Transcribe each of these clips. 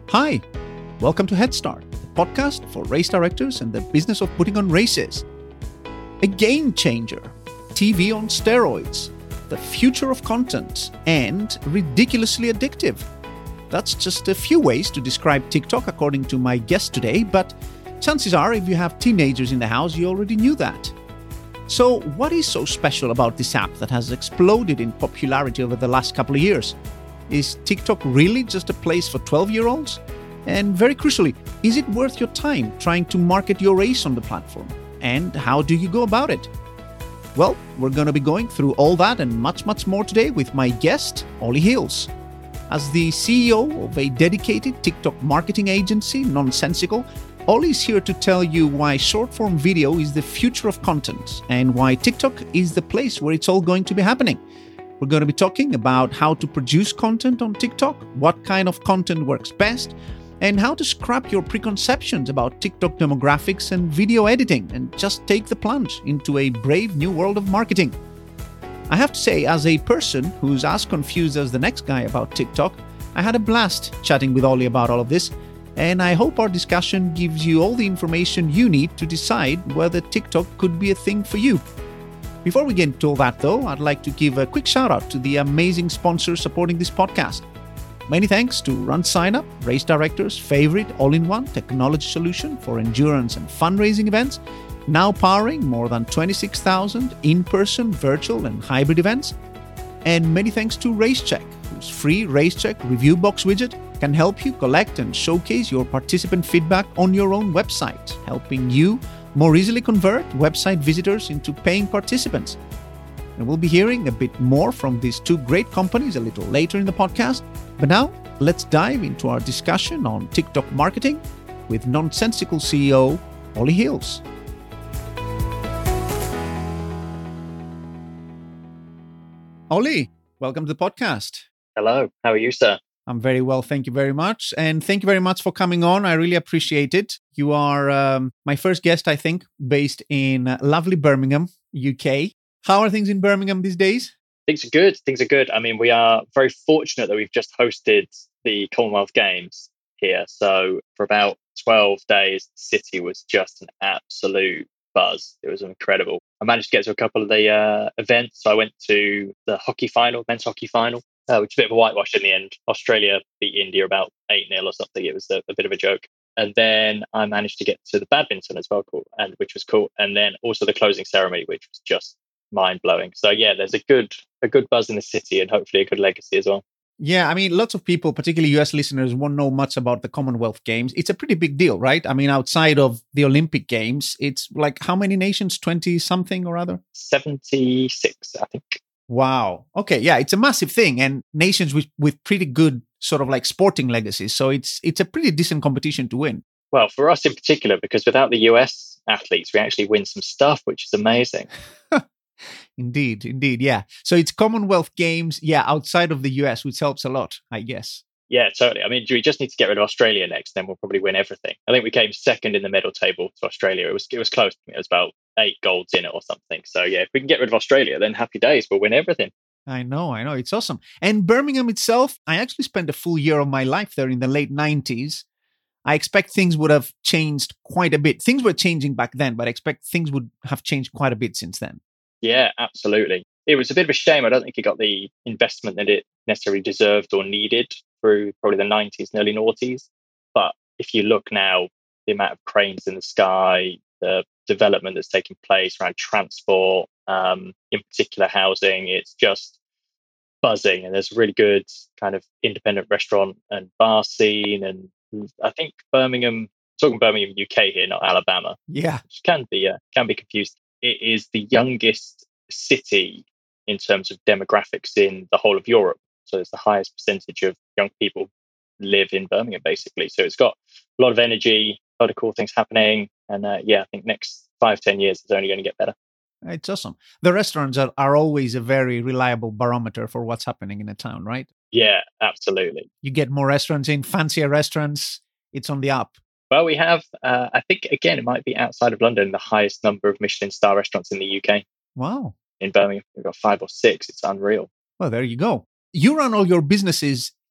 Hi, welcome to Head Start, the podcast for race directors and the business of putting on races. A game changer, TV on steroids, the future of content, and ridiculously addictive. That's just a few ways to describe TikTok according to my guest today, but chances are if you have teenagers in the house, you already knew that. So what is so special about this app that has exploded in popularity over the last couple of years? Is TikTok really just a place for 12-year-olds? And very crucially, is it worth your time trying to market your race on the platform? And how do you go about it? Well, we're going to be going through all that and much, much more today with my guest, Ollie Hills. As the CEO of a dedicated TikTok marketing agency, Nonsensical, Ollie is here to tell you why short-form video is the future of content and why TikTok is the place where it's all going to be happening. We're going to be talking about how to produce content on TikTok, what kind of content works best, and how to scrap your preconceptions about TikTok demographics and video editing and just take the plunge into a brave new world of marketing. I have to say, as a person who's as confused as the next guy about TikTok, I had a blast chatting with Ollie about all of this, and I hope our discussion gives you all the information you need to decide whether TikTok could be a thing for you. Before we get into all that though, I'd like to give a quick shout out to the amazing sponsors supporting this podcast. Many thanks to Run Sign Up, Race Director's favorite all-in-one technology solution for endurance and fundraising events, now powering more than 26,000 in-person, virtual and hybrid events. And many thanks to RaceCheck, whose free RaceCheck review box widget can help you collect and showcase your participant feedback on your own website, helping you more easily convert website visitors into paying participants. And we'll be hearing a bit more from these two great companies a little later in the podcast. But now, let's dive into our discussion on TikTok marketing with Nonsensical CEO Ollie Hills. Ollie, welcome to the podcast. Hello, how are you, sir? I'm very well, thank you very much. And thank you very much for coming on. I really appreciate it. You are my first guest, I think, based in lovely Birmingham, UK. How are things in Birmingham these days? Things are good. Things are good. I mean, we are very fortunate that we've just hosted the Commonwealth Games here. So for about 12 days, the city was just an absolute buzz. It was incredible. I managed to get to a couple of the events. So I went to the hockey final, men's hockey final, which is a bit of a whitewash in the end. Australia beat India about 8-0 or something. It was a bit of a joke. And then I managed to get to the badminton as well, which was cool. And then also the closing ceremony, which was just mind-blowing. So yeah, there's a good buzz in the city and hopefully a good legacy as well. Yeah, I mean, lots of people, particularly US listeners, won't know much about the Commonwealth Games. It's a pretty big deal, right? I mean, outside of the Olympic Games, it's like how many nations? 20-something or other? 76, I think. Wow. Okay. Yeah, it's a massive thing, and nations with pretty good sort of like sporting legacies. So it's a pretty decent competition to win. Well, for us in particular, because without the US athletes, we actually win some stuff, which is amazing. Indeed. Yeah. So it's Commonwealth Games, outside of the US, which helps a lot, I guess. Yeah, totally. I mean, we just need to get rid of Australia next, then we'll probably win everything. I think we came second in the medal table to Australia. It was close. It was about 8 golds in it or something. So yeah, if we can get rid of Australia, then happy days. We'll win everything. I know. It's awesome. And Birmingham itself, I actually spent a full year of my life there in the late 90s. I expect things would have changed quite a bit. Things were changing back then, but I expect things would have changed quite a bit since then. Yeah, absolutely. It was a bit of a shame. I don't think it got the investment that it necessarily deserved or needed through probably the 90s and early noughties. But if you look now, the amount of cranes in the sky, the development that's taking place around transport, in particular housing, it's just buzzing. And there's a really good kind of independent restaurant and bar scene. And I think Birmingham, talking Birmingham, UK here, not Alabama. Yeah. Which can be confused. It is the youngest city in terms of demographics in the whole of Europe. So it's the highest percentage of young people live in Birmingham, basically. So it's got a lot of energy, a lot of cool things happening. And I think next 5-10 years is only going to get better. It's awesome. The restaurants are always a very reliable barometer for what's happening in a town, right? Yeah, absolutely. You get more restaurants in, fancier restaurants, it's on the up. Well, we have, I think, again, it might be outside of London, the highest number of Michelin star restaurants in the UK. Wow. In Birmingham, we've got 5 or 6. It's unreal. Well, there you go. You run all your businesses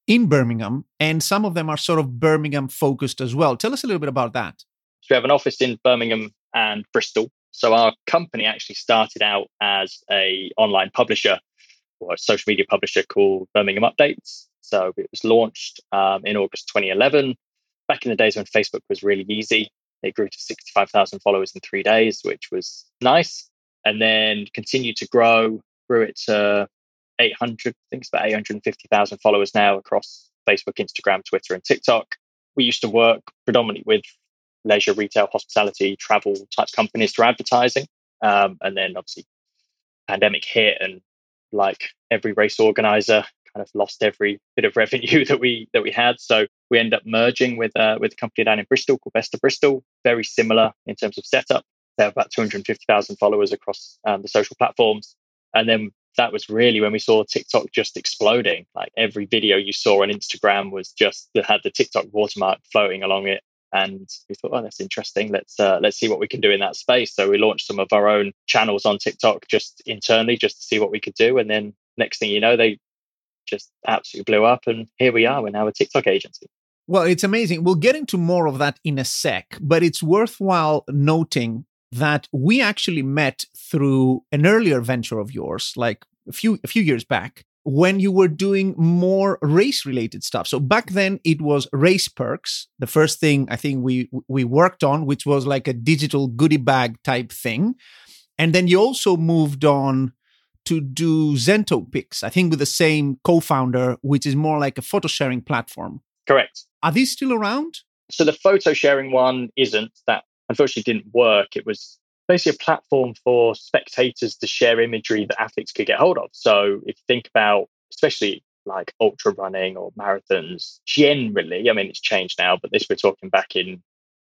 in Birmingham, and some of them are sort of Birmingham focused as well. Tell us a little bit about that. So we have an office in Birmingham and Bristol. So our company actually started out as a online publisher or a social media publisher called Birmingham Updates. So it was launched in August 2011. Back in the days when Facebook was really easy, it grew to 65,000 followers in 3 days, which was nice. And then continued to grow, grew it to 800, I think it's about 850,000 followers now across Facebook, Instagram, Twitter, and TikTok. We used to work predominantly with leisure, retail, hospitality, travel type companies through advertising. And then obviously pandemic hit, and like every race organizer, kind of lost every bit of revenue that we had. So we ended up merging with a company down in Bristol called Best of Bristol. Very similar in terms of setup. They have about 250,000 followers across the social platforms. And then that was really when we saw TikTok just exploding. Like every video you saw on Instagram was just that had the TikTok watermark floating along it. And we thought, oh, that's interesting. Let's see what we can do in that space. So we launched some of our own channels on TikTok just internally, just to see what we could do. And then next thing you know, they just absolutely blew up. And here we are. We're now a TikTok agency. Well, it's amazing. We'll get into more of that in a sec, but it's worthwhile noting that we actually met through an earlier venture of yours, like a few years back, when you were doing more race-related stuff. So back then it was Race Perks, the first thing I think we worked on, which was like a digital goodie bag type thing. And then you also moved on to do ZentoPix, I think with the same co-founder, which is more like a photo sharing platform. Correct. Are these still around? So the photo sharing one isn't. That unfortunately didn't work. It was basically a platform for spectators to share imagery that athletes could get hold of. So if you think about, especially like ultra running or marathons, generally, I mean, it's changed now, but this we're talking back in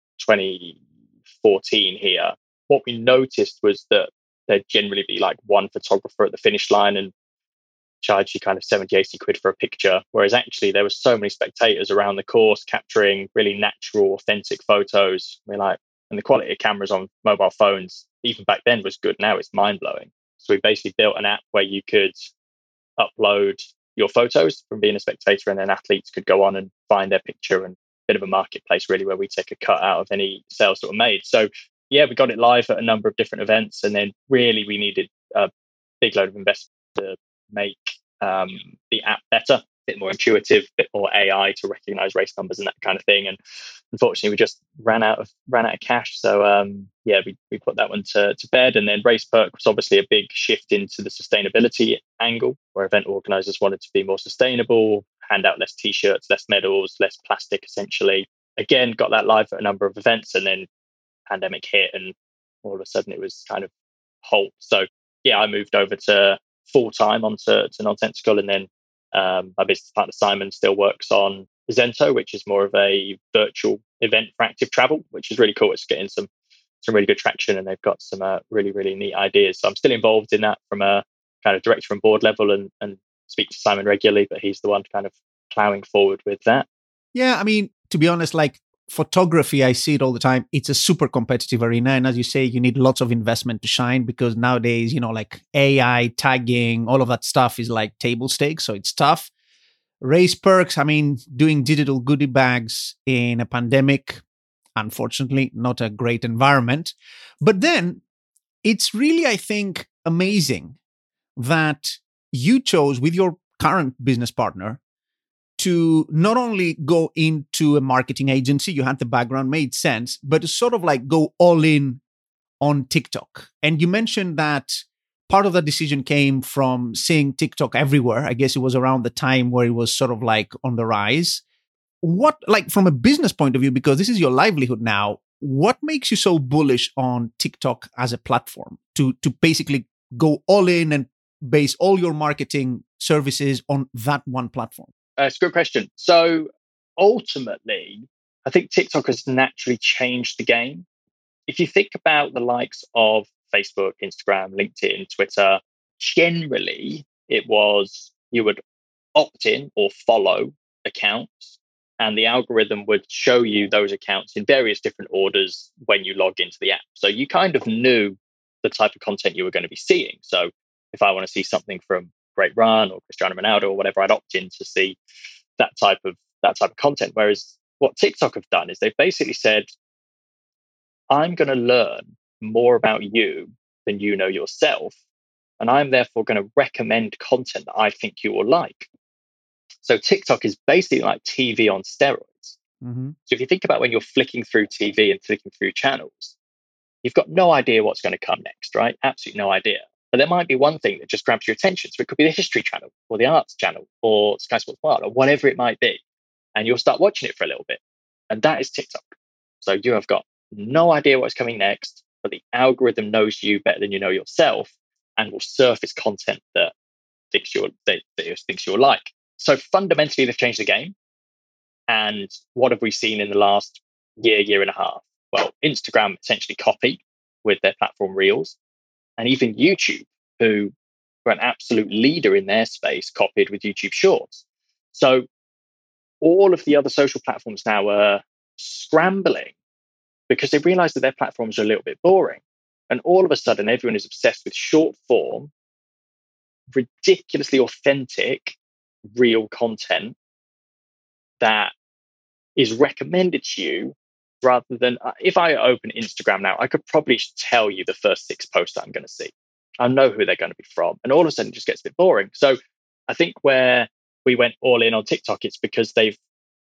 2014 here. What we noticed was that there'd generally be like one photographer at the finish line and charge you kind of 70, 80 quid for a picture. Whereas actually there were so many spectators around the course capturing really natural, authentic photos. We're like, and the quality of cameras on mobile phones, even back then, was good. Now it's mind-blowing. So we basically built an app where you could upload your photos from being a spectator, and then athletes could go on and find their picture, and a bit of a marketplace, really, where we take a cut out of any sales that were made. So yeah, we got it live at a number of different events, and then really we needed a big load of investment to make the app better, a bit more intuitive, a bit more AI to recognize race numbers and that kind of thing. And unfortunately, we just ran out of cash. So we put that one to bed. And then Race Perk was obviously a big shift into the sustainability angle, where event organizers wanted to be more sustainable, hand out less t-shirts, less medals, less plastic, essentially. Again, got that live at a number of events, and then pandemic hit, and all of a sudden it was kind of halt. So yeah, I moved over to full-time onto Nonsensical, and then my business partner Simon still works on Zento, which is more of a virtual event for active travel, which is really cool. It's getting some really good traction, and they've got some really, really neat ideas. So I'm still involved in that from a kind of director and board level, and speak to Simon regularly, but he's the one kind of plowing forward with that. Yeah, I mean, to be honest, like photography, I see it all the time. It's a super competitive arena. And as you say, you need lots of investment to shine, because nowadays, like AI tagging, all of that stuff is like table stakes. So it's tough. Race Perks, I mean, doing digital goodie bags in a pandemic, unfortunately, not a great environment. But then it's really, I think, amazing that you chose with your current business partner to not only go into a marketing agency, you had the background, made sense, but to sort of like go all in on TikTok. And you mentioned that part of that decision came from seeing TikTok everywhere. I guess it was around the time where it was sort of like on the rise. What, like from a business point of view, because this is your livelihood now, what makes you so bullish on TikTok as a platform to basically go all in and base all your marketing services on that one platform? It's a good question. So ultimately, I think TikTok has naturally changed the game. If you think about the likes of Facebook, Instagram, LinkedIn, Twitter, generally it was you would opt in or follow accounts, and the algorithm would show you those accounts in various different orders when you log into the app. So you kind of knew the type of content you were going to be seeing. So if I want to see something from Great Run or Cristiano Ronaldo or whatever, I'd opt in to see that type of content. Whereas what TikTok have done is they've basically said, I'm going to learn more about you than you know yourself, and I'm therefore going to recommend content that I think you will like. So TikTok is basically like TV on steroids. Mm-hmm. So if you think about when you're flicking through TV and flicking through channels, you've got no idea what's going to come next, right? Absolutely no idea. But there might be one thing that just grabs your attention. So it could be the History Channel or the Arts Channel or Sky Sports Wild or whatever it might be. And you'll start watching it for a little bit. And that is TikTok. So you have got no idea what's coming next, but the algorithm knows you better than you know yourself and will surface content that thinks you'll like. So fundamentally, they've changed the game. And what have we seen in the last year and a half? Well, Instagram essentially copied with their platform Reels, and even YouTube, who were an absolute leader in their space, copied with YouTube Shorts. So all of the other social platforms now are scrambling because they realize that their platforms are a little bit boring. And all of a sudden, everyone is obsessed with short form, ridiculously authentic, real content that is recommended to you rather than if I open Instagram now, I could probably tell you the first 6 posts that I'm going to see. I know who they're going to be from. And all of a sudden it just gets a bit boring. So I think where we went all in on TikTok, it's because they've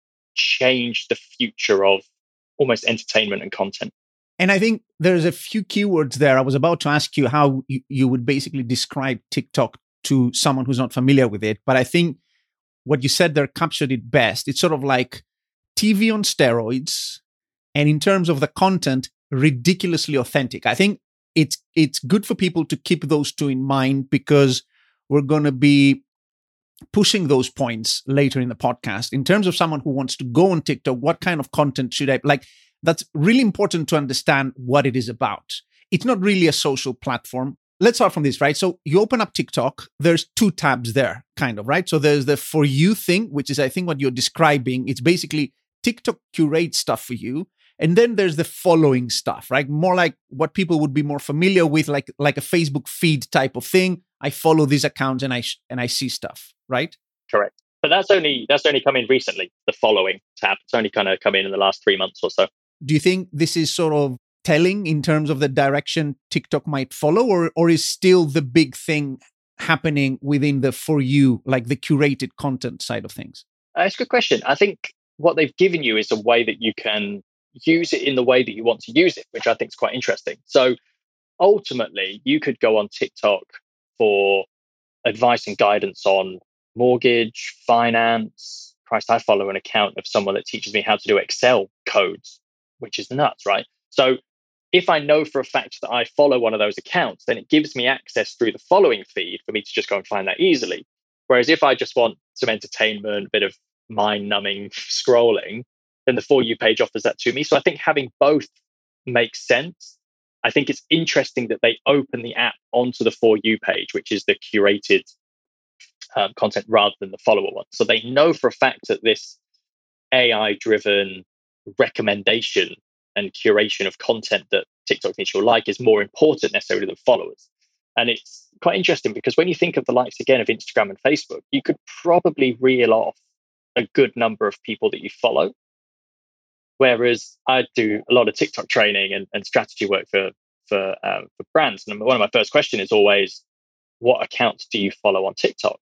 changed the future of almost entertainment and content. And I think there's a few keywords there. I was about to ask you how you would basically describe TikTok to someone who's not familiar with it. But I think what you said there captured it best. It's sort of like TV on steroids. And in terms of the content, ridiculously authentic. I think it's good for people to keep those two in mind because we're going to be pushing those points later in the podcast. In terms of someone who wants to go on TikTok, what kind of content should I like? That's really important to understand what it is about. It's not really a social platform. Let's start from this, right? So you open up TikTok, there's 2 tabs there, kind of, right? So there's the For You thing, which is, I think, what you're describing. It's basically TikTok curates stuff for you. And then there's the following stuff, right? More like what people would be more familiar with, like a Facebook feed type of thing. I follow these accounts and I see stuff, right? Correct. But that's only come in recently, the following tab. It's only kind of come in the last 3 months or so. Do you think this is sort of telling in terms of the direction TikTok might follow, or is still the big thing happening within the For You, like the curated content side of things? It's a good question. I think what they've given you is a way that you can use it in the way that you want to use it, which I think is quite interesting. So ultimately, you could go on TikTok for advice and guidance on mortgage, finance. Christ, I follow an account of someone that teaches me how to do Excel codes, which is nuts, right? So if I know for a fact that I follow one of those accounts, then it gives me access through the following feed for me to just go and find that easily. Whereas if I just want some entertainment, a bit of mind-numbing scrolling, then the For You page offers that to me. So I think having both makes sense. I think it's interesting that they open the app onto the For You page, which is the curated content rather than the follower one. So they know for a fact that this AI-driven recommendation and curation of content that TikTok thinks you'll like is more important necessarily than followers. And it's quite interesting because when you think of the likes again of Instagram and Facebook, you could probably reel off a good number of people that you follow. Whereas I do a lot of TikTok training and strategy work for brands. And one of my first questions is always, what accounts do you follow on TikTok?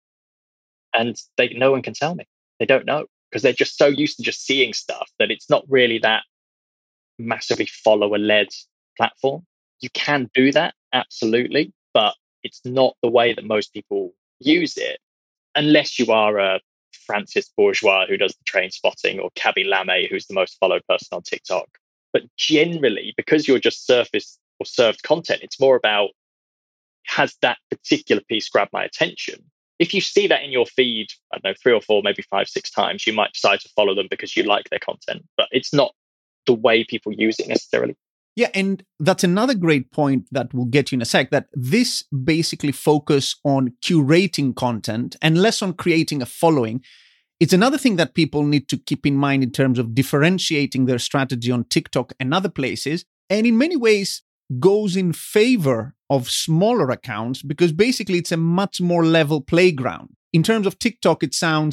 And no one can tell me. They don't know because they're just so used to just seeing stuff that it's not really that massively follower-led platform. You can do that, absolutely, but it's not the way that most people use it, unless you are a Francis Bourgeois who does the train spotting, or Kaby Lame, who's the most followed person on TikTok. But generally, because you're just surfaced or served content, it's more about, has that particular piece grabbed my attention? If you see that in your feed, I don't know, 3 or 4, maybe 5, 6 times, you might decide to follow them because you like their content, but it's not the way people use it necessarily. Yeah, and that's another great point that we'll get you in a sec, that this basically focus on curating content and less on creating a following. It's another thing that people need to keep in mind in terms of differentiating their strategy on TikTok and other places, and in many ways goes in favor of smaller accounts because basically it's a much more level playground. In terms of TikTok, it sounds,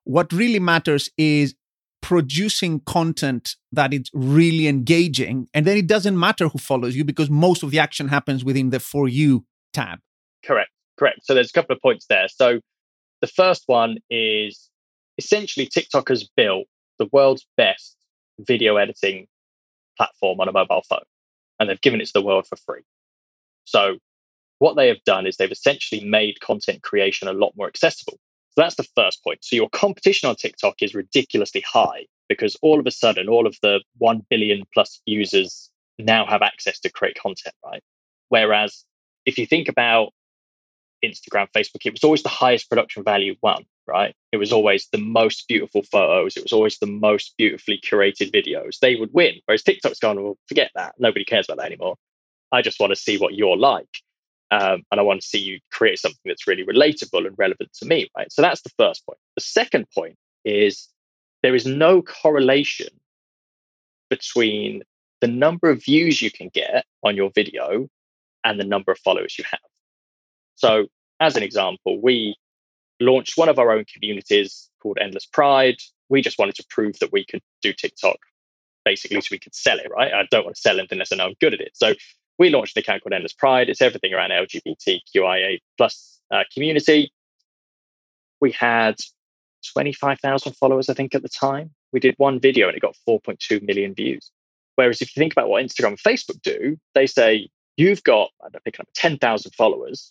what really matters is producing content that is really engaging. And then it doesn't matter who follows you because most of the action happens within the For You tab. Correct. So there's a couple of points there. So the first one is essentially TikTok has built the world's best video editing platform on a mobile phone, and they've given it to the world for free. So what they have done is they've essentially made content creation a lot more accessible. So that's the first point. So your competition on TikTok is ridiculously high because all of a sudden, all of the 1 billion plus users now have access to create content, right? Whereas if you think about Instagram, Facebook, it was always the highest production value one, right? It was always the most beautiful photos. It was always the most beautifully curated videos. They would win. Whereas TikTok's gone, well, forget that. Nobody cares about that anymore. I just want to see what you're like. And I want to see you create something that's really relatable and relevant to me, right? So that's the first point. The second point is there is no correlation between the number of views you can get on your video and the number of followers you have. So as an example, we launched one of our own communities called Endless Pride. We just wanted to prove that we could do TikTok basically so we could sell it, right? I don't want to sell anything unless I know I'm good at it. So we launched an account called Endless Pride. It's everything around LGBTQIA plus community. We had 25,000 followers, I think, at the time. We did one video and it got 4.2 million views. Whereas if you think about what Instagram and Facebook do, they say, you've got, I don't think, 10,000 followers.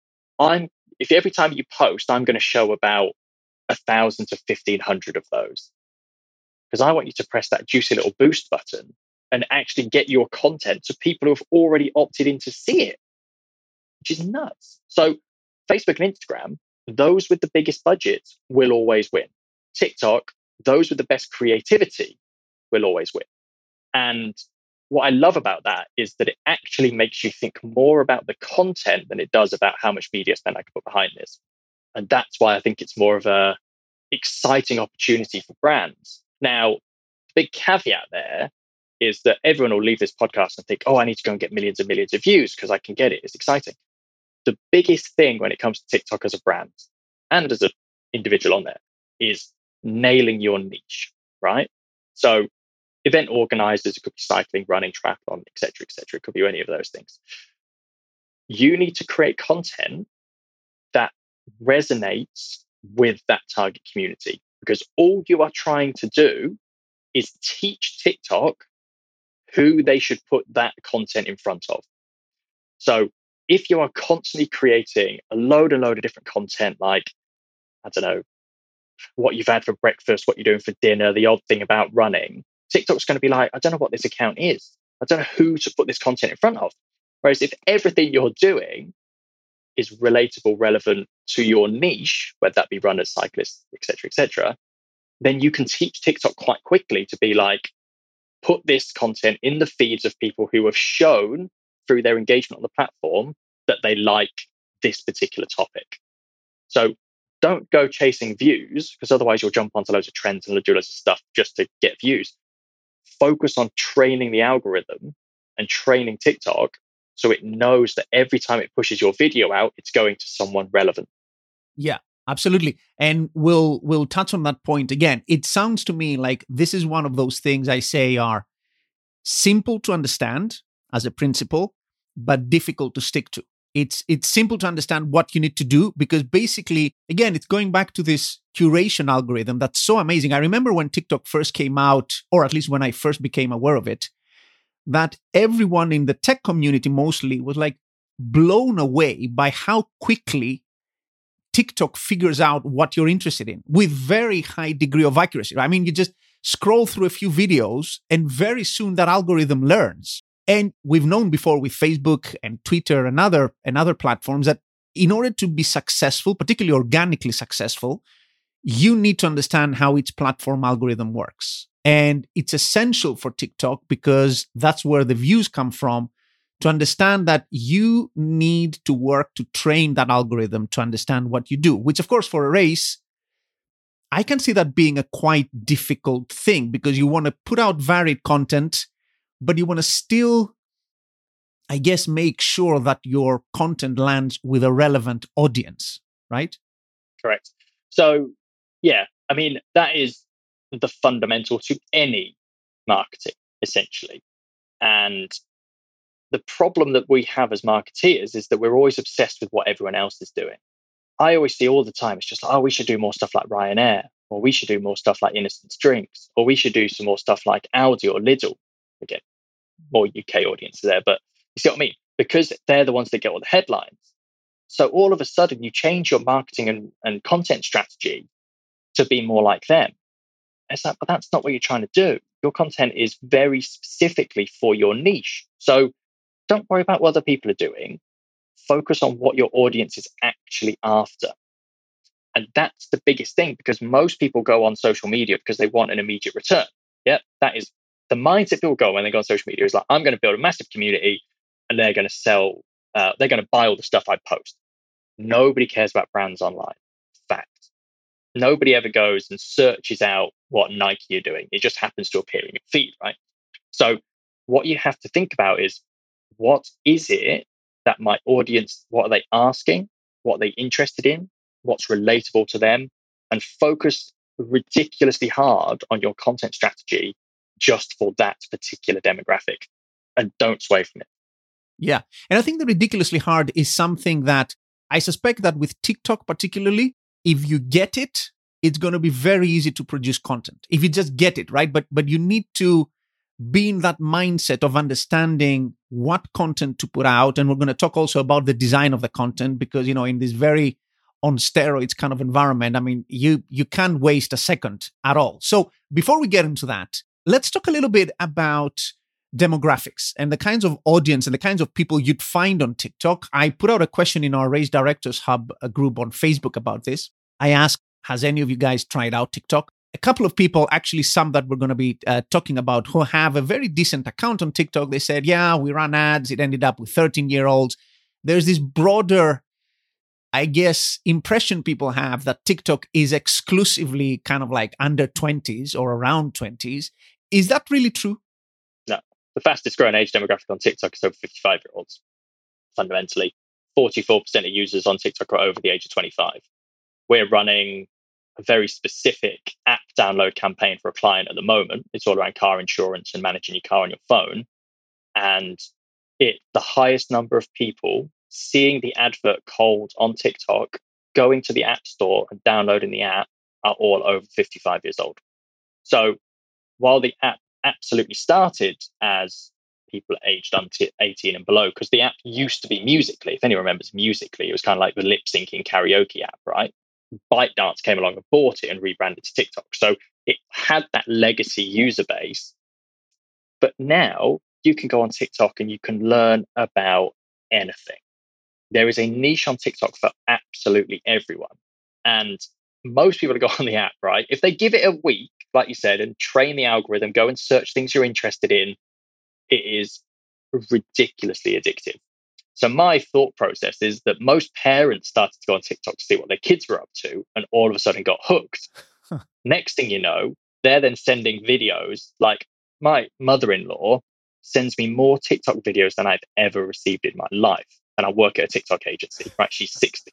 If every time you post, I'm going to show about 1,000 to 1,500 of those. Because I want you to press that juicy little boost button and actually get your content to people who have already opted in to see it, which is nuts. So Facebook and Instagram, those with the biggest budgets will always win. TikTok, those with the best creativity will always win. And what I love about that is that it actually makes you think more about the content than it does about how much media spend I can put behind this. And that's why I think it's more of a exciting opportunity for brands. Now, the big caveat there is that everyone will leave this podcast and think, oh, I need to go and get millions and millions of views because I can get it. It's exciting. The biggest thing when it comes to TikTok as a brand and as an individual on there is nailing your niche, right? So event organizers, it could be cycling, running, triathlon, et cetera, et cetera. It could be any of those things. You need to create content that resonates with that target community because all you are trying to do is teach TikTok who they should put that content in front of. So if you are constantly creating a load of different content, like, I don't know, what you've had for breakfast, what you're doing for dinner, the odd thing about running, TikTok's going to be like, I don't know what this account is. I don't know who to put this content in front of. Whereas if everything you're doing is relatable, relevant to your niche, whether that be runners, cyclists, et cetera, then you can teach TikTok quite quickly to be like, put this content in the feeds of people who have shown through their engagement on the platform that they like this particular topic. So don't go chasing views because otherwise you'll jump onto loads of trends and do loads of stuff just to get views. Focus on training the algorithm and training TikTok so it knows that every time it pushes your video out, it's going to someone relevant. Yeah, absolutely. And we'll touch on that point again. It sounds to me like this is one of those things I say are simple to understand as a principle, but difficult to stick to. It's simple to understand what you need to do because basically, again, it's going back to this curation algorithm that's so amazing. I remember when TikTok first came out, or at least when I first became aware of it, that everyone in the tech community mostly was like blown away by how quickly TikTok figures out what you're interested in with very high degree of accuracy. I mean, you just scroll through a few videos and very soon that algorithm learns. And we've known before with Facebook and Twitter and other platforms that in order to be successful, particularly organically successful, you need to understand how its platform algorithm works. And it's essential for TikTok because that's where the views come from, to understand that you need to work to train that algorithm to understand what you do, which of course for a race, I can see that being a quite difficult thing because you want to put out varied content, but you want to still, I guess, make sure that your content lands with a relevant audience, right? Correct. So, yeah, I mean, that is the fundamental to any marketing, essentially. And the problem that we have as marketeers is that we're always obsessed with what everyone else is doing. I always see all the time, it's just like, oh, we should do more stuff like Ryanair, or we should do more stuff like Innocence Drinks, or we should do some more stuff like Aldi or Lidl. Again, more UK audiences there, but you see what I mean? Because they're the ones that get all the headlines. So all of a sudden you change your marketing and content strategy to be more like them. It's like, but that's not what you're trying to do. Your content is very specifically for your niche. So don't worry about what other people are doing. Focus on what your audience is actually after. And that's the biggest thing, because most people go on social media because they want an immediate return. Yeah, that is the mindset people go when they go on social media is like, I'm going to build a massive community and they're going to sell, they're going to buy all the stuff I post. Nobody cares about brands online. Fact. Nobody ever goes and searches out what Nike are doing. It just happens to appear in your feed, right? So what you have to think about is, what is it that my audience, what are they asking? What are they interested in? What's relatable to them? And focus ridiculously hard on your content strategy just for that particular demographic, and don't sway from it. Yeah. And I think the ridiculously hard is something that I suspect that with TikTok particularly, if you get it, it's going to be very easy to produce content. If you just get it, right? But you need to be in that mindset of understanding what content to put out. And we're going to talk also about the design of the content, because, you know, in this very on steroids kind of environment, I mean, you can't waste a second at all. So before we get into that, let's talk a little bit about demographics and the kinds of audience and the kinds of people you'd find on TikTok. I put out a question in our Race Directors Hub group on Facebook about this. I asked, has any of you guys tried out TikTok? A couple of people, actually some that we're going to be talking about, who have a very decent account on TikTok, they said, yeah, we ran ads. It ended up with 13-year-olds. There's this broader, I guess, impression people have that TikTok is exclusively kind of like under 20s or around 20s. Is that really true? No. The fastest growing age demographic on TikTok is over 55-year-olds. Fundamentally, 44% of users on TikTok are over the age of 25. We're running a very specific app download campaign for a client at the moment. It's all around car insurance and managing your car on your phone. And the highest number of people seeing the advert cold on TikTok, going to the app store and downloading the app, are all over 55 years old. So while the app absolutely started as people aged 18 and below, because the app used to be Musical.ly. If anyone remembers Musical.ly, it was kind of like the lip syncing karaoke app, right? ByteDance came along and bought it and rebranded to TikTok. So it had that legacy user base. But now you can go on TikTok and you can learn about anything. There is a niche on TikTok for absolutely everyone. And most people that go on the app, right, if they give it a week, like you said, and train the algorithm, go and search things you're interested in, it is ridiculously addictive. So my thought process is that most parents started to go on TikTok to see what their kids were up to, and all of a sudden got hooked. Next thing you know, they're then sending videos. Like my mother-in-law sends me more TikTok videos than I've ever received in my life. And I work at a TikTok agency, right? She's 60.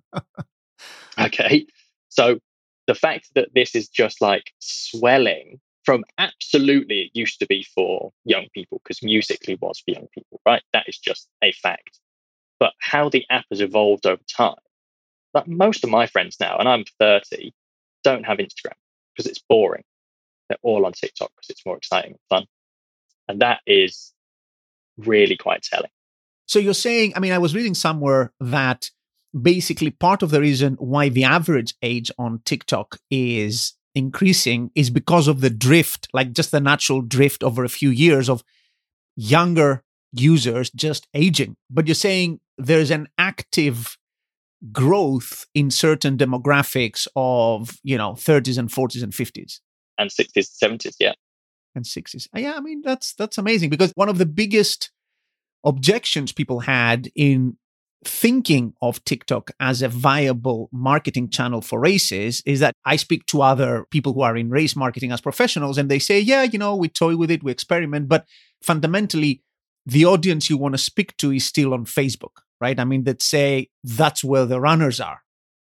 Okay. So the fact that this is just like swelling from absolutely, it used to be for young people because Musical.ly was for young people, right? That is just a fact. But how the app has evolved over time, like most of my friends now, and I'm 30, don't have Instagram because it's boring. They're all on TikTok because it's more exciting and fun. And that is really quite telling. So you're saying, I mean, I was reading somewhere that basically part of the reason why the average age on TikTok is increasing is because of the drift, like just the natural drift over a few years of younger users just aging. But you're saying there's an active growth in certain demographics of, 30s and 40s and 50s. And 60s, 70s, yeah. And 60s. Yeah, I mean, that's amazing, because one of the biggest objections people had in thinking of TikTok as a viable marketing channel for races is that I speak to other people who are in race marketing as professionals, and they say, yeah, we toy with it, we experiment, but fundamentally, the audience you want to speak to is still on Facebook, right? I mean, that say that's where the runners are.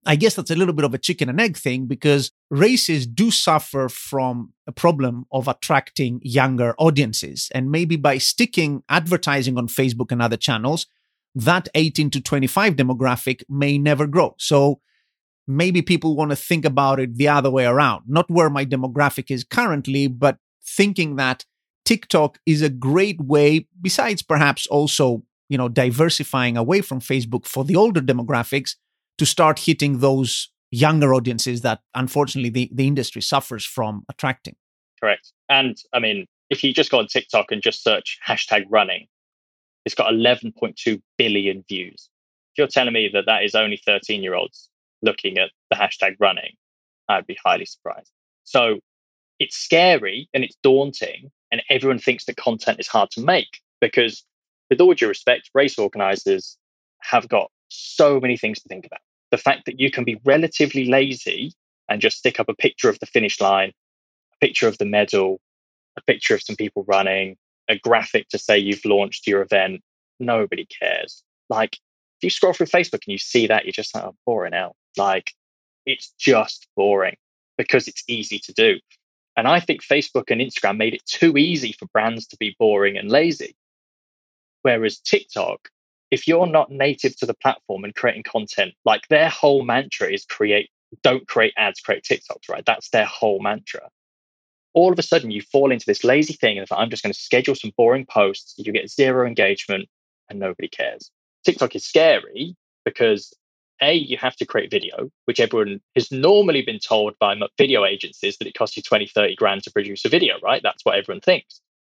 I guess that's a little bit of a chicken and egg thing because races do suffer from a problem of attracting younger audiences. And maybe by sticking advertising on Facebook and other channels, that 18 to 25 demographic may never grow. So maybe people want to think about it the other way around, not where my demographic is currently, but thinking that TikTok is a great way, besides perhaps also, diversifying away from Facebook for the older demographics, to start hitting those younger audiences that unfortunately the industry suffers from attracting. Correct. And I mean, if you just go on TikTok and just search #running, it's got 11.2 billion views. If you're telling me that is only 13-year-olds looking at the #running, I'd be highly surprised. So it's scary and it's daunting, and everyone thinks that content is hard to make because, with all due respect, race organizers have got so many things to think about. The fact that you can be relatively lazy and just stick up a picture of the finish line, a picture of the medal, a picture of some people running, a graphic to say you've launched your event, nobody cares. Like, if you scroll through Facebook and you see that, you're just like, oh, boring out. Like, it's just boring because it's easy to do. And I think Facebook and Instagram made it too easy for brands to be boring and lazy. Whereas TikTok, if you're not native to the platform and creating content, like their whole mantra is don't create ads, create TikToks, right? That's their whole mantra. All of a sudden you fall into this lazy thing of I'm just going to schedule some boring posts, you get zero engagement and nobody cares. TikTok is scary because you have to create video, which everyone has normally been told by video agencies that it costs you 20, 30 grand to produce a video, right? That's what everyone thinks.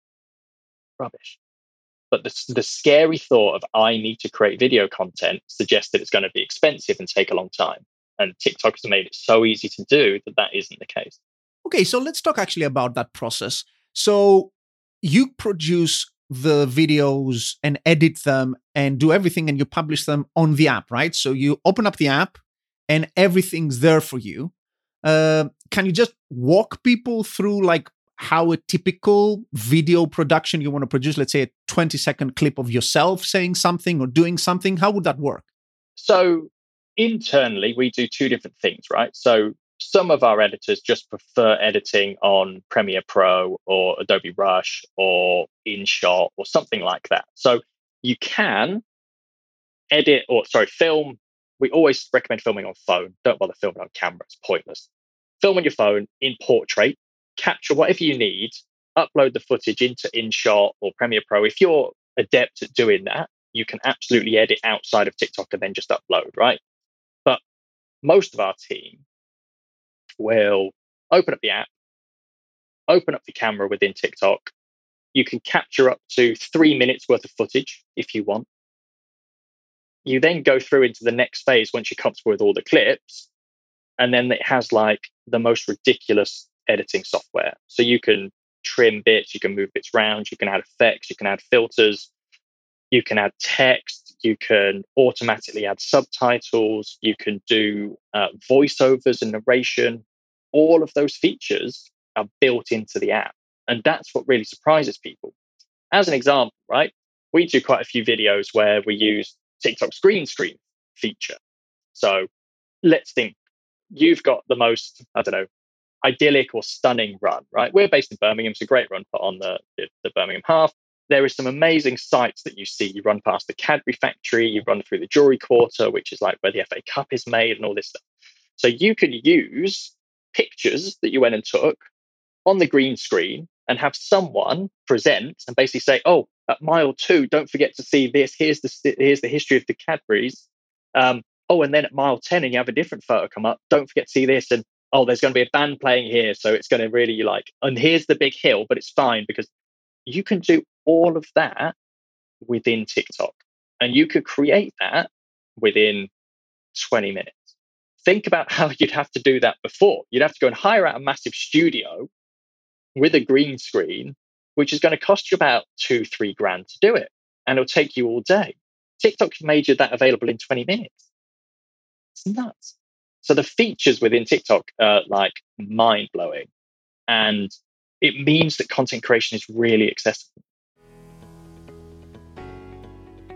Rubbish. But the scary thought of I need to create video content suggests that it's going to be expensive and take a long time. And TikTok has made it so easy to do that isn't the case. Okay, so let's talk actually about that process. So you produce the videos and edit them and do everything and you publish them on the app, right? So you open up the app and everything's there for you. Can you just walk people through like how a typical video production you want to produce, let's say a 20-second clip of yourself saying something or doing something? How would that work? So internally, we do two different things, right? So some of our editors just prefer editing on Premiere Pro or Adobe Rush or InShot or something like that. So you can film. We always recommend filming on phone. Don't bother filming on camera. It's pointless. Film on your phone in portrait, capture whatever you need, upload the footage into InShot or Premiere Pro. If you're adept at doing that, you can absolutely edit outside of TikTok and then just upload, right? But most of our team will open up the app, open up the camera within TikTok. You can capture up to 3 minutes worth of footage if you want. You then go through into the next phase once you're comfortable with all the clips. And then it has like the most ridiculous editing software. So you can trim bits, you can move bits around, you can add effects, you can add filters, you can add text, you can automatically add subtitles, you can do voiceovers and narration. All of those features are built into the app. And that's what really surprises people. As an example, right, we do quite a few videos where we use TikTok's green screen feature. So let's think you've got the most, idyllic or stunning run, right? We're based in Birmingham. It's a great run put on the Birmingham Half. There are some amazing sights that you see. You run past the Cadbury factory, you run through the Jewelry Quarter, which is like where the FA Cup is made and all this stuff. So you could use pictures that you went and took on the green screen and have someone present and basically say, oh, at mile 2, don't forget to see this. Here's the history of the Cadburys. And then at mile 10, and you have a different photo come up, don't forget to see this. And there's going to be a band playing here. So it's going to really and here's the big hill, but it's fine because you can do all of that within TikTok. And you could create that within 20 minutes. Think about how you'd have to do that before. You'd have to go and hire out a massive studio with a green screen, which is going to cost you about 2-3 grand to do it. And it'll take you all day. TikTok made you that available in 20 minutes. It's nuts. So the features within TikTok are like mind blowing. And it means that content creation is really accessible.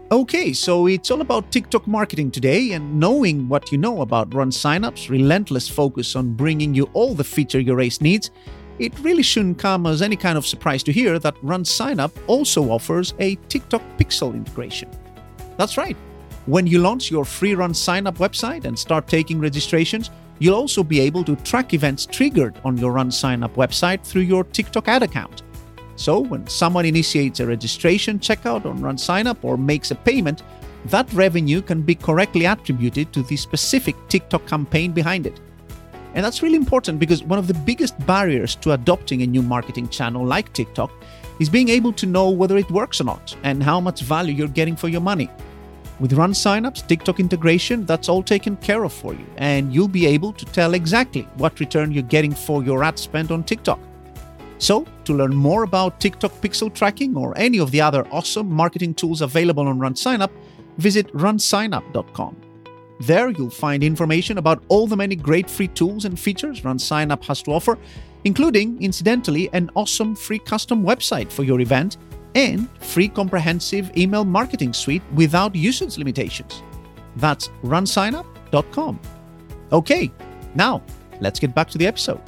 Okay, so it's all about TikTok marketing today, and knowing what you know about Run Sign-Up's relentless focus on bringing you all the feature your race needs, it really shouldn't come as any kind of surprise to hear that Run Sign-Up also offers a TikTok Pixel integration. That's right. When you launch your free Run Sign-Up website and start taking registrations, you'll also be able to track events triggered on your Run Sign-Up website through your TikTok ad account. So when someone initiates a registration checkout on Run Sign-Up or makes a payment, that revenue can be correctly attributed to the specific TikTok campaign behind it. And that's really important because one of the biggest barriers to adopting a new marketing channel like TikTok is being able to know whether it works or not and how much value you're getting for your money. With Run Sign-Up's TikTok integration, that's all taken care of for you, and you'll be able to tell exactly what return you're getting for your ad spend on TikTok. So, to learn more about TikTok Pixel tracking or any of the other awesome marketing tools available on Run Sign-Up, visit runsignup.com. There, you'll find information about all the many great free tools and features Run Sign-Up has to offer, including, incidentally, an awesome free custom website for your event and free comprehensive email marketing suite without usage limitations. That's runsignup.com. Okay, now let's get back to the episode.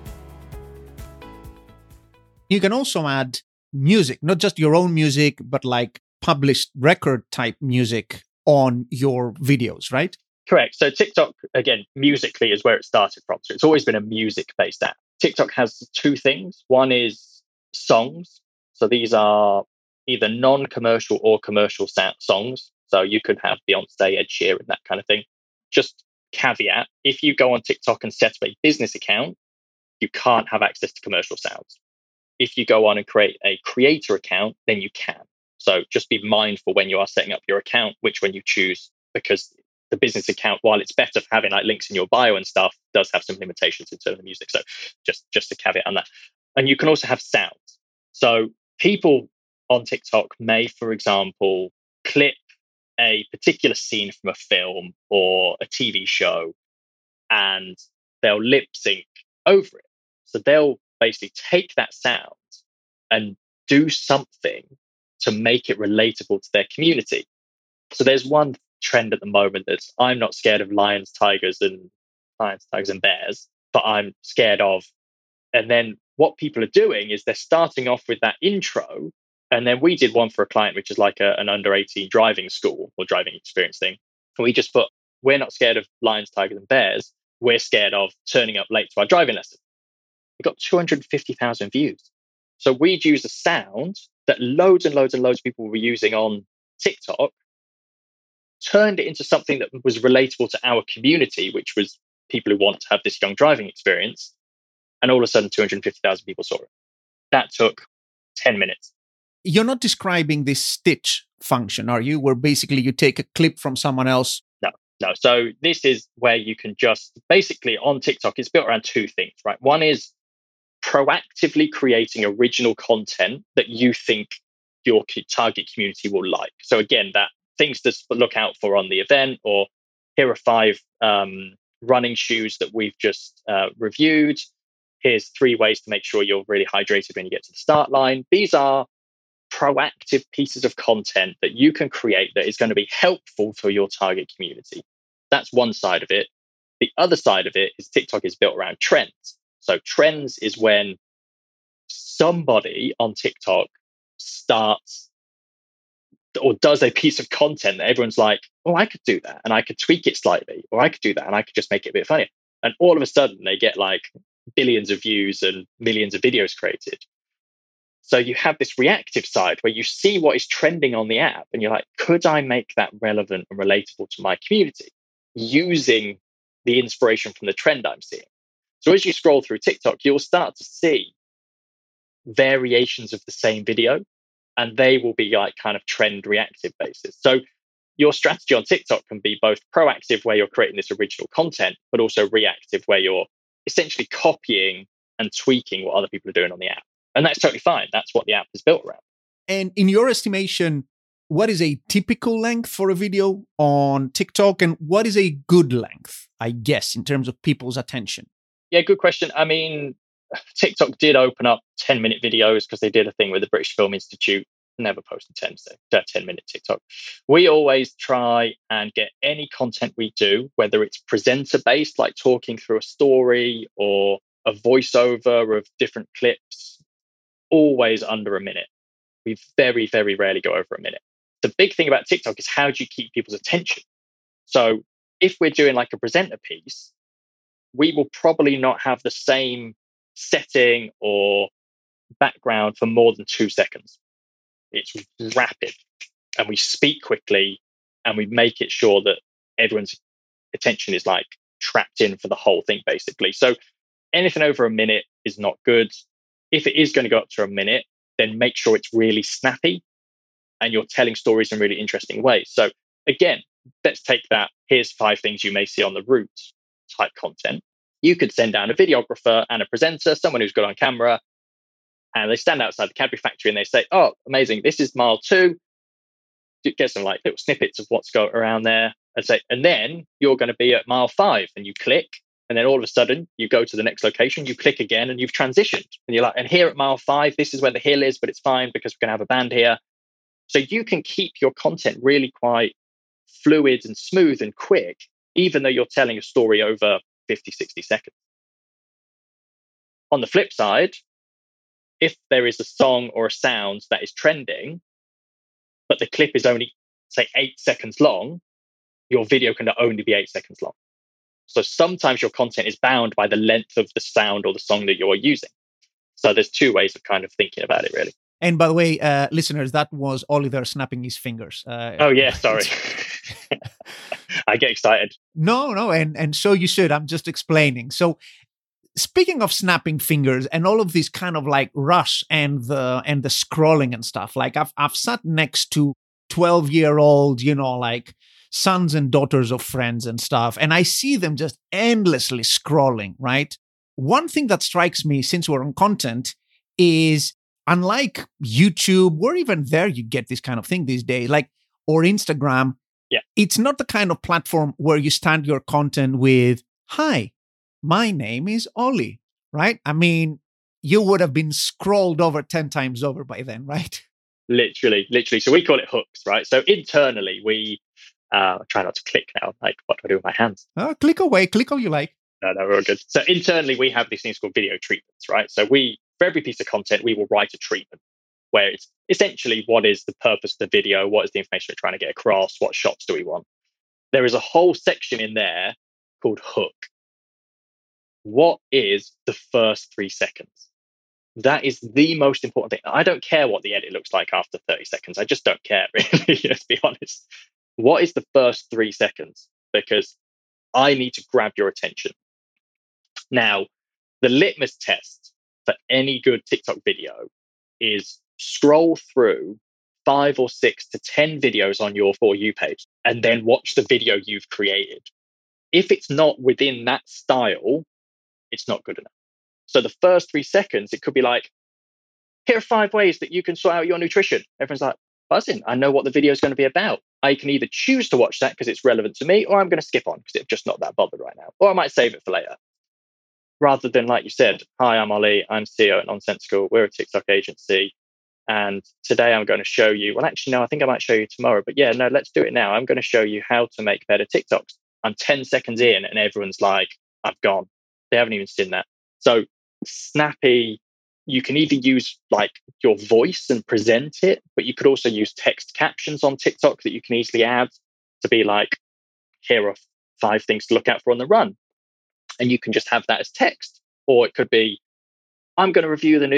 You can also add music, not just your own music, but like published record type music on your videos, right? Correct. So TikTok, again, musically is where it started from. So it's always been a music-based app. TikTok has two things. One is songs. So these are either non-commercial or commercial songs. So you could have Beyonce, Ed Sheeran, that kind of thing. Just caveat, if you go on TikTok and set up a business account, you can't have access to commercial sounds. If you go on and create a creator account, then you can. So just be mindful when you are setting up your account, which one you choose, because the business account, while it's better for having like links in your bio and stuff, does have some limitations in terms of music. So just a caveat on that. And you can also have sounds. So people on TikTok may, for example, clip a particular scene from a film or a TV show, and they'll lip sync over it. So they'll basically take that sound and do something to make it relatable to their community. So there's one trend at the moment that's I'm not scared of lions, tigers, and bears, but I'm scared of. And then what people are doing is they're starting off with that intro. And then we did one for a client, which is like an under 18 driving school or driving experience thing. And we just put, we're not scared of lions, tigers, and bears. We're scared of turning up late to our driving lesson. We got 250,000 views. So we'd use a sound that loads and loads and loads of people were using on TikTok, turned it into something that was relatable to our community, which was people who want to have this young driving experience. And all of a sudden, 250,000 people saw it. That took 10 minutes. You're not describing this stitch function, are you? Where basically you take a clip from someone else. No. So this is where you can just basically on TikTok, it's built around two things, right? One is proactively creating original content that you think your target community will like. So again, that things to look out for on the event, or here are 5 running shoes that we've just reviewed. Here's 3 ways to make sure you're really hydrated when you get to the start line. These are proactive pieces of content that you can create that is going to be helpful for your target community. That's one side of it. The other side of it is TikTok is built around trends. So trends is when somebody on TikTok starts or does a piece of content that everyone's like, oh, I could do that and I could tweak it slightly, or I could do that and I could just make it a bit funnier. And all of a sudden they get like billions of views and millions of videos created. So you have this reactive side where you see what is trending on the app and you're like, could I make that relevant and relatable to my community using the inspiration from the trend I'm seeing? So as you scroll through TikTok, you'll start to see variations of the same video, and they will be like kind of trend reactive basis. So your strategy on TikTok can be both proactive, where you're creating this original content, but also reactive, where you're essentially copying and tweaking what other people are doing on the app. And that's totally fine. That's what the app is built around. And in your estimation, what is a typical length for a video on TikTok, and what is a good length, I guess, in terms of people's attention? Yeah, good question. I mean, TikTok did open up 10-minute videos because they did a thing with the British Film Institute never post a 10-minute TikTok. We always try and get any content we do, whether it's presenter based, like talking through a story or a voiceover of different clips, always under a minute. We very, very rarely go over a minute. The big thing about TikTok is how do you keep people's attention? So if we're doing like a presenter piece, we will probably not have the same setting or background for more than 2 seconds. It's rapid, and we speak quickly, and we make it sure that everyone's attention is like trapped in for the whole thing, basically. So anything over a minute is not good. If it is going to go up to a minute, then make sure it's really snappy and you're telling stories in really interesting ways. So again, let's take that. Here's 5 things you may see on the route type content. You could send down a videographer and a presenter, someone who's good on camera, and they stand outside the Cadbury factory and they say, oh, amazing, this is mile 2. Get some like little snippets of what's going around there and say, and then you're going to be at mile 5, and you click. And then all of a sudden you go to the next location, you click again, and you've transitioned. And you're like, and here at mile 5, this is where the hill is, but it's fine because we're going to have a band here. So you can keep your content really quite fluid and smooth and quick, even though you're telling a story over 50, 60 seconds. On the flip side, if there is a song or a sound that is trending, but the clip is only, say, 8 seconds long, your video can only be 8 seconds long. So sometimes your content is bound by the length of the sound or the song that you're using. So there's 2 ways of kind of thinking about it, really. And by the way, listeners, that was Oliver snapping his fingers. Oh, yeah, sorry. I get excited. No, and so you should. I'm just explaining. So speaking of snapping fingers and all of this kind of like rush and the scrolling and stuff, like I've sat next to 12-year-old, like sons and daughters of friends and stuff, and I see them just endlessly scrolling, right? One thing that strikes me since we're on content is, unlike YouTube, or even there you get this kind of thing these days, like, or Instagram, it's not the kind of platform where you stand your content with, hi, my name is Ollie, right? I mean, you would have been scrolled over 10 times over by then, right? Literally. So we call it hooks, right? So internally, we try not to click now. Like, what do I do with my hands? Click away, click all you like. No, we're all good. So internally, we have these things called video treatments, right? So for every piece of content, we will write a treatment where it's essentially what is the purpose of the video, what is the information we're trying to get across, what shots do we want. There is a whole section in there called hook. What is the first 3 seconds? That is the most important thing. I don't care what the edit looks like after 30 seconds. I just don't care, really, let's be honest. What is the first 3 seconds? Because I need to grab your attention. Now, the litmus test for any good TikTok video is scroll through 5 or 6 to 10 videos on your For You page and then watch the video you've created. If it's not within that style, it's not good enough. So the first 3 seconds, it could be like, here are 5 ways that you can sort out your nutrition. Everyone's like, buzzing. I know what the video is going to be about. I can either choose to watch that because it's relevant to me, or I'm going to skip on because I'm just not that bothered right now. Or I might save it for later. Rather than, like you said, hi, I'm Ollie. I'm CEO at Nonsensical. We're a TikTok agency. And today I'm going to show you, well, actually, no, I think I might show you tomorrow. But yeah, no, let's do it now. I'm going to show you how to make better TikToks. I'm 10 seconds in and everyone's like, I've gone. They haven't even seen that. So snappy, you can either use like your voice and present it, but you could also use text captions on TikTok that you can easily add to be like, here are 5 things to look out for on the run. And you can just have that as text. Or it could be, I'm going to review the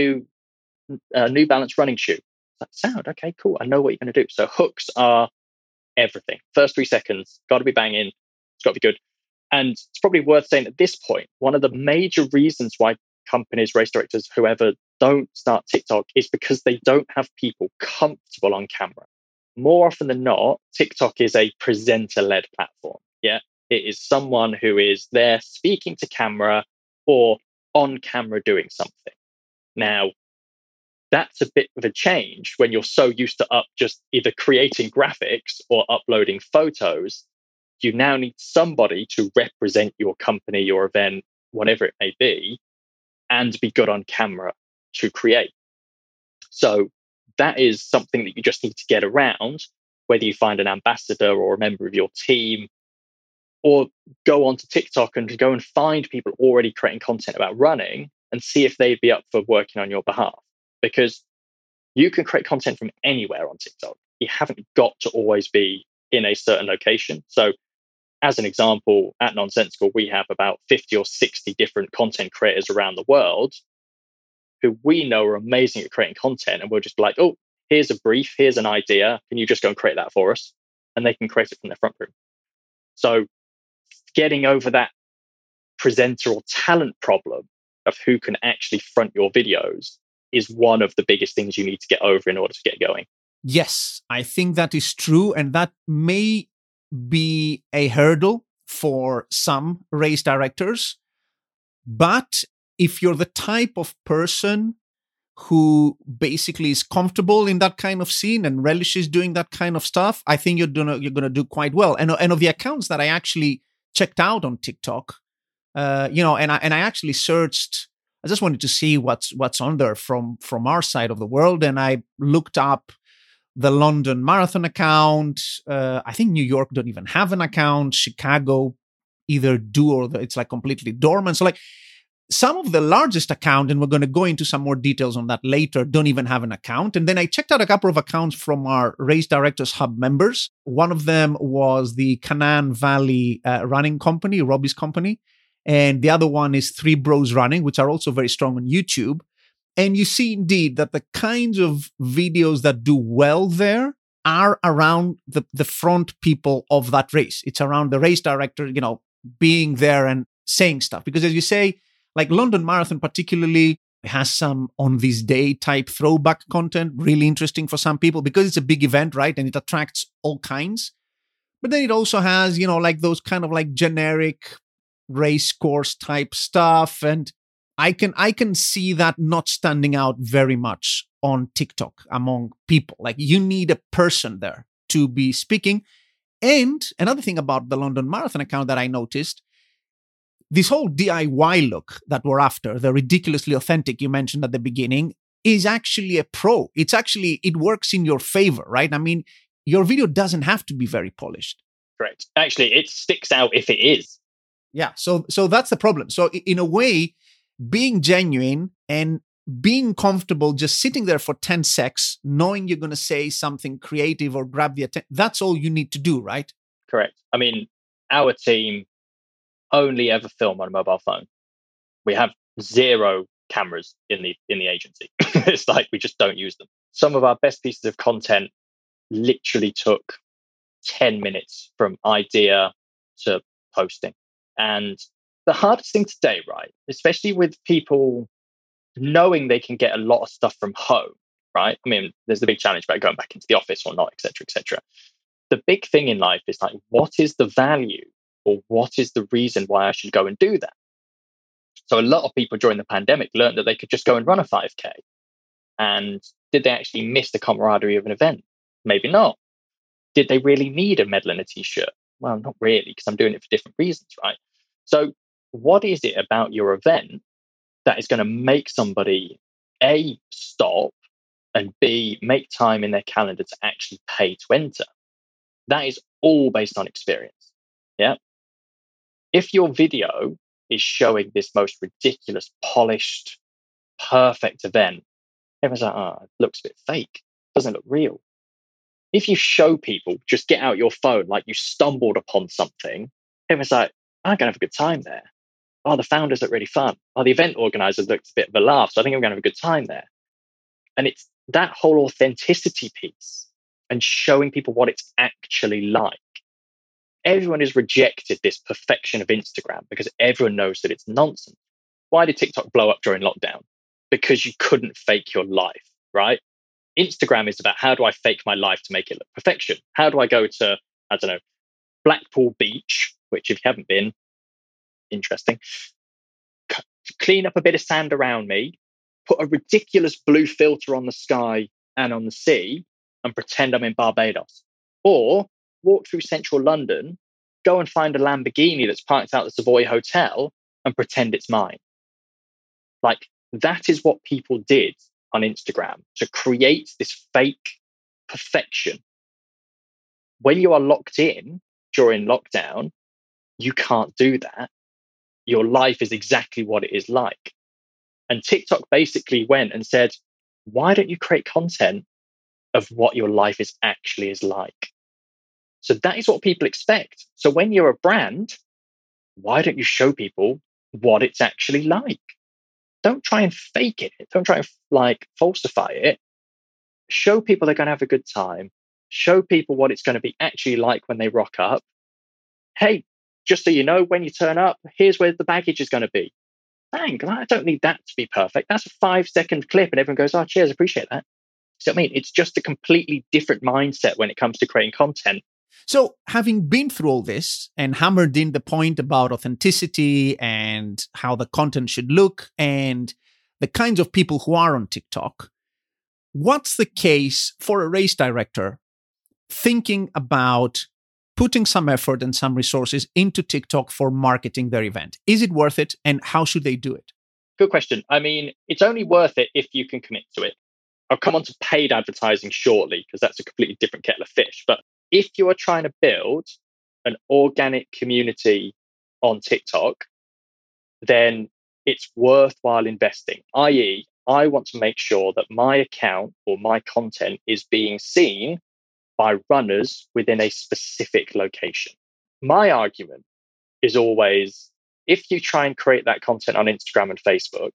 New Balance running shoe. That sound, okay, cool. I know what you're going to do. So hooks are everything. First 3 seconds, got to be banging. It's got to be good. And it's probably worth saying at this point, one of the major reasons why companies, race directors, whoever don't start TikTok is because they don't have people comfortable on camera. More often than not, TikTok is a presenter-led platform. Yeah, it is someone who is there speaking to camera or on camera doing something. Now, that's a bit of a change when you're so used to just either creating graphics or uploading photos. You now need somebody to represent your company, your event, whatever it may be, and be good on camera to create. So that is something that you just need to get around, whether you find an ambassador or a member of your team, or go onto TikTok and go and find people already creating content about running and see if they'd be up for working on your behalf. Because you can create content from anywhere on TikTok. You haven't got to always be in a certain location. So as an example, at Nonsensical, we have about 50 or 60 different content creators around the world who we know are amazing at creating content. And we'll just be like, oh, here's a brief, here's an idea. Can you just go and create that for us? And they can create it from their front room. So getting over that presenter or talent problem of who can actually front your videos is one of the biggest things you need to get over in order to get going. Yes, I think that is true. And that may be a hurdle for some race directors. But if you're the type of person who basically is comfortable in that kind of scene and relishes doing that kind of stuff, I think you're gonna do quite well. And of the accounts that I actually checked out on TikTok, and I actually searched. I just wanted to see what's on there from our side of the world, and I looked up the London Marathon account. I think New York don't even have an account. Chicago either do or it's like completely dormant. So like some of the largest account, and we're going to go into some more details on that later, don't even have an account. And then I checked out a couple of accounts from our Race Directors Hub members. One of them was the Canaan Valley Running Company, Robbie's company. And the other one is Three Bros Running, which are also very strong on YouTube. And you see indeed that the kinds of videos that do well there are around the front people of that race. It's around the race director, being there and saying stuff. Because as you say, like London Marathon particularly has some on this day type throwback content, really interesting for some people because it's a big event, right? And it attracts all kinds. But then it also has, like those kind of like generic race course type stuff. And I can see that not standing out very much on TikTok among people. Like you need a person there to be speaking. And another thing about the London Marathon account that I noticed, this whole DIY look that we're after, the ridiculously authentic you mentioned at the beginning, is actually a pro. It works in your favor, right? I mean, your video doesn't have to be very polished. Correct. Actually, it sticks out if it is. Yeah. So that's the problem. So in a way, being genuine and being comfortable just sitting there for 10 seconds, knowing you're going to say something creative or grab the attention, that's all you need to do, right? Correct. I mean, our team only ever film on a mobile phone. We have 0 cameras in the agency. It's like we just don't use them. Some of our best pieces of content literally took 10 minutes from idea to posting. And the hardest thing today, right, especially with people knowing they can get a lot of stuff from home, right? I mean, there's the big challenge about going back into the office or not, et cetera, et cetera. The big thing in life is like, what is the value or what is the reason why I should go and do that? So a lot of people during the pandemic learned that they could just go and run a 5K. And did they actually miss the camaraderie of an event? Maybe not. Did they really need a medal and a t-shirt? Well, not really, because I'm doing it for different reasons, right? So what is it about your event that is going to make somebody A, stop, and B, make time in their calendar to actually pay to enter? That is all based on experience. Yeah. If your video is showing this most ridiculous, polished, perfect event, everyone's like, oh, it looks a bit fake. It doesn't look real. If you show people, just get out your phone like you stumbled upon something, everyone's like, I'm going to have a good time there. Oh, the founders look really fun. Oh, the event organizers looked a bit of a laugh. So I think I'm going to have a good time there. And it's that whole authenticity piece and showing people what it's actually like. Everyone has rejected this perfection of Instagram because everyone knows that it's nonsense. Why did TikTok blow up during lockdown? Because you couldn't fake your life, right? Instagram is about how do I fake my life to make it look perfection? How do I go to, I don't know, Blackpool Beach, which if you haven't been, interesting, clean up a bit of sand around me, put a ridiculous blue filter on the sky and on the sea, and pretend I'm in Barbados. Or walk through central London, go and find a Lamborghini that's parked out at the Savoy Hotel and pretend it's mine. Like, that is what people did on Instagram to create this fake perfection. When you are locked in during lockdown, you can't do that. Your life is exactly what it is like. And TikTok basically went and said, why don't you create content of what your life is like? So that is what people expect. So when you're a brand, why don't you show people what it's actually like? Don't try and fake it. Don't try and falsify it. Show people they're going to have a good time. Show people what it's going to be actually like when they rock up. Hey, just so you know, when you turn up, here's where the baggage is going to be. Bang, I don't need that to be perfect. That's a 5-second clip and everyone goes, oh, cheers, appreciate that. So I mean, it's just a completely different mindset when it comes to creating content. So having been through all this and hammered in the point about authenticity and how the content should look and the kinds of people who are on TikTok, what's the case for a race director thinking about putting some effort and some resources into TikTok for marketing their event? Is it worth it? And how should they do it? Good question. I mean, it's only worth it if you can commit to it. I'll come on to paid advertising shortly because that's a completely different kettle of fish. But if you are trying to build an organic community on TikTok, then it's worthwhile investing, i.e., I want to make sure that my account or my content is being seen by runners within a specific location. My argument is always, if you try and create that content on Instagram and Facebook,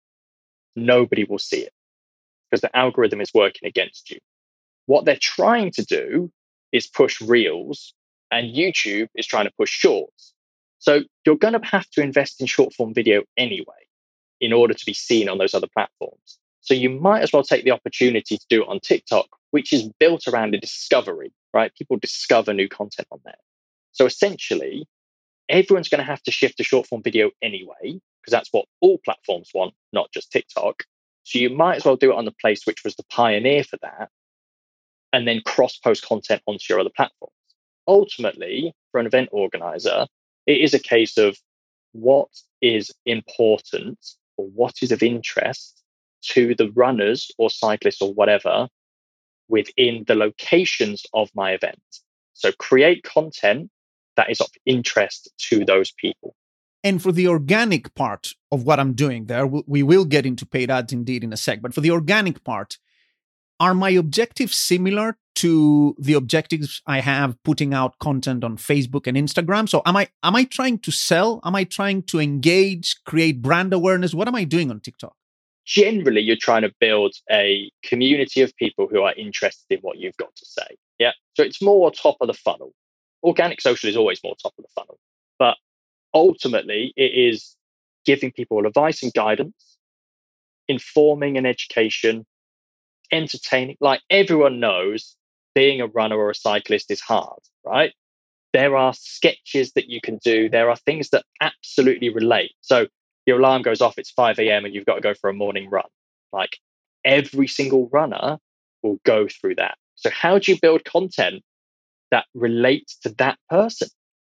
nobody will see it because the algorithm is working against you. What they're trying to do is push reels, and YouTube is trying to push shorts. So you're going to have to invest in short form video anyway in order to be seen on those other platforms. So you might as well take the opportunity to do it on TikTok, which is built around a discovery, right? People discover new content on there. So essentially, everyone's going to have to shift to short form video anyway, because that's what all platforms want, not just TikTok. So you might as well do it on the place which was the pioneer for that, and then cross-post content onto your other platforms. Ultimately, for an event organizer, it is a case of what is important or what is of interest to the runners or cyclists or whatever within the locations of my event. So create content that is of interest to those people. And for the organic part of what I'm doing there, we will get into paid ads indeed in a sec, but for the organic part, are my objectives similar to the objectives I have putting out content on Facebook and Instagram? So am I trying to sell? Am I trying to engage, create brand awareness? What am I doing on TikTok? Generally, you're trying to build a community of people who are interested in what you've got to say. Yeah. So it's more top of the funnel. Organic social is always more top of the funnel. But ultimately, it is giving people advice and guidance, informing and education, entertaining. Like everyone knows, being a runner or a cyclist is hard, right? There are sketches that you can do. There are things that absolutely relate. So your alarm goes off, it's 5 a.m. and you've got to go for a morning run. Like every single runner will go through that. So how do you build content that relates to that person?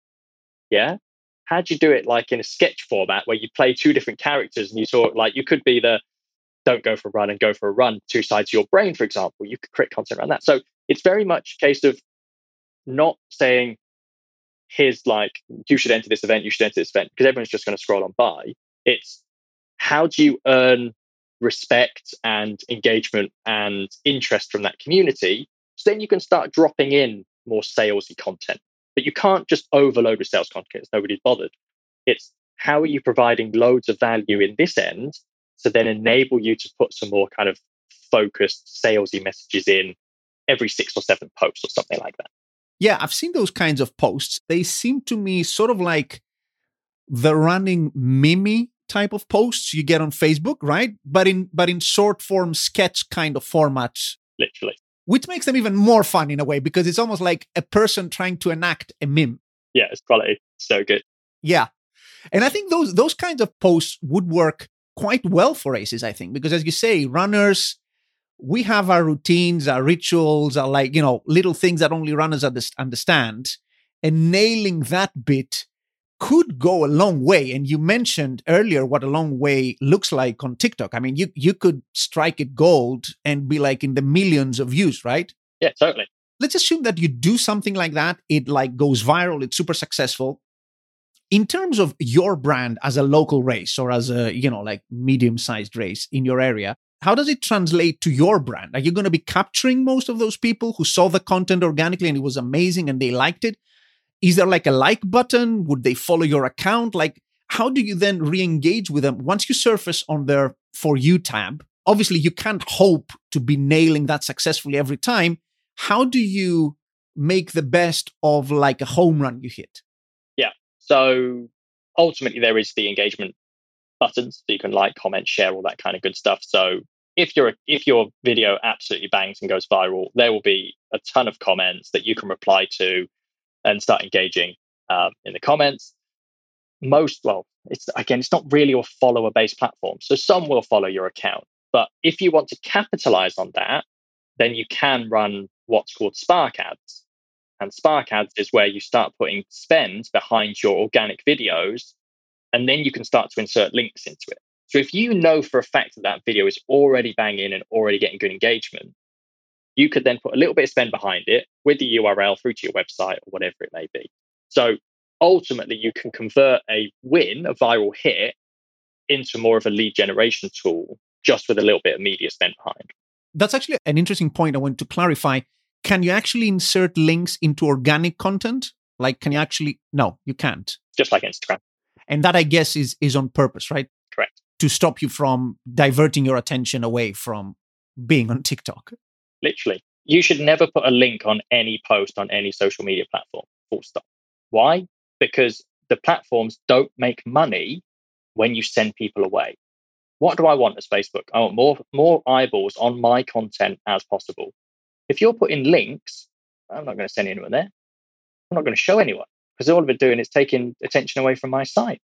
Yeah. How do you do it like in a sketch format where you play two different characters and you sort like you could be the don't go for a run and go for a run, two sides of your brain, for example. You could create content around that. So it's very much a case of not saying, here's like, you should enter this event, you should enter this event, because everyone's just going to scroll on by. It's how do you earn respect and engagement and interest from that community? So then you can start dropping in more salesy content. But you can't just overload with sales content because nobody's bothered. It's how are you providing loads of value in this end to then enable you to put some more kind of focused salesy messages in every 6 or 7 posts or something like that. Yeah, I've seen those kinds of posts. They seem to me sort of like the running meme type of posts you get on Facebook, right? But in short form sketch kind of formats. Literally. Which makes them even more fun in a way, because it's almost like a person trying to enact a meme. Yeah, it's quality. So good. Yeah. And I think those kinds of posts would work quite well for races, I think, because as you say, runners, we have our routines, our rituals, our little things that only runners understand. And nailing that bit could go a long way. And you mentioned earlier what a long way looks like on TikTok. I mean, you could strike it gold and be like in the millions of views, right? Yeah, totally. Let's assume that you do something like that. It like goes viral. It's super successful. In terms of your brand as a local race or as a, like medium-sized race in your area, how does it translate to your brand? Are you going to be capturing most of those people who saw the content organically and it was amazing and they liked it? Is there like a like button? Would they follow your account? Like, how do you then re-engage with them once you surface on their For You tab? Obviously, you can't hope to be nailing that successfully every time. How do you make the best of like a home run you hit? Yeah. So ultimately, there is the engagement buttons so you can like, comment, share, all that kind of good stuff. So if your video absolutely bangs and goes viral, there will be a ton of comments that you can reply to and start engaging in the comments. It's not really a follower-based platform. So some will follow your account. But if you want to capitalize on that, then you can run what's called Spark ads. And Spark ads is where you start putting spend behind your organic videos, and then you can start to insert links into it. So if you know for a fact that video is already banging and already getting good engagement, you could then put a little bit of spend behind it with the URL through to your website or whatever it may be. So ultimately, you can convert a viral hit, into more of a lead generation tool just with a little bit of media spent behind. That's actually an interesting point I want to clarify. Can you actually insert links into organic content? Like, can you actually? No, you can't. Just like Instagram. And that, I guess, is on purpose, right? Correct. To stop you from diverting your attention away from being on TikTok. Literally. You should never put a link on any post on any social media platform. Full stop. Why? Because the platforms don't make money when you send people away. What do I want as Facebook? I want more eyeballs on my content as possible. If you're putting links, I'm not going to send anyone there. I'm not going to show anyone because all of it doing is taking attention away from my site.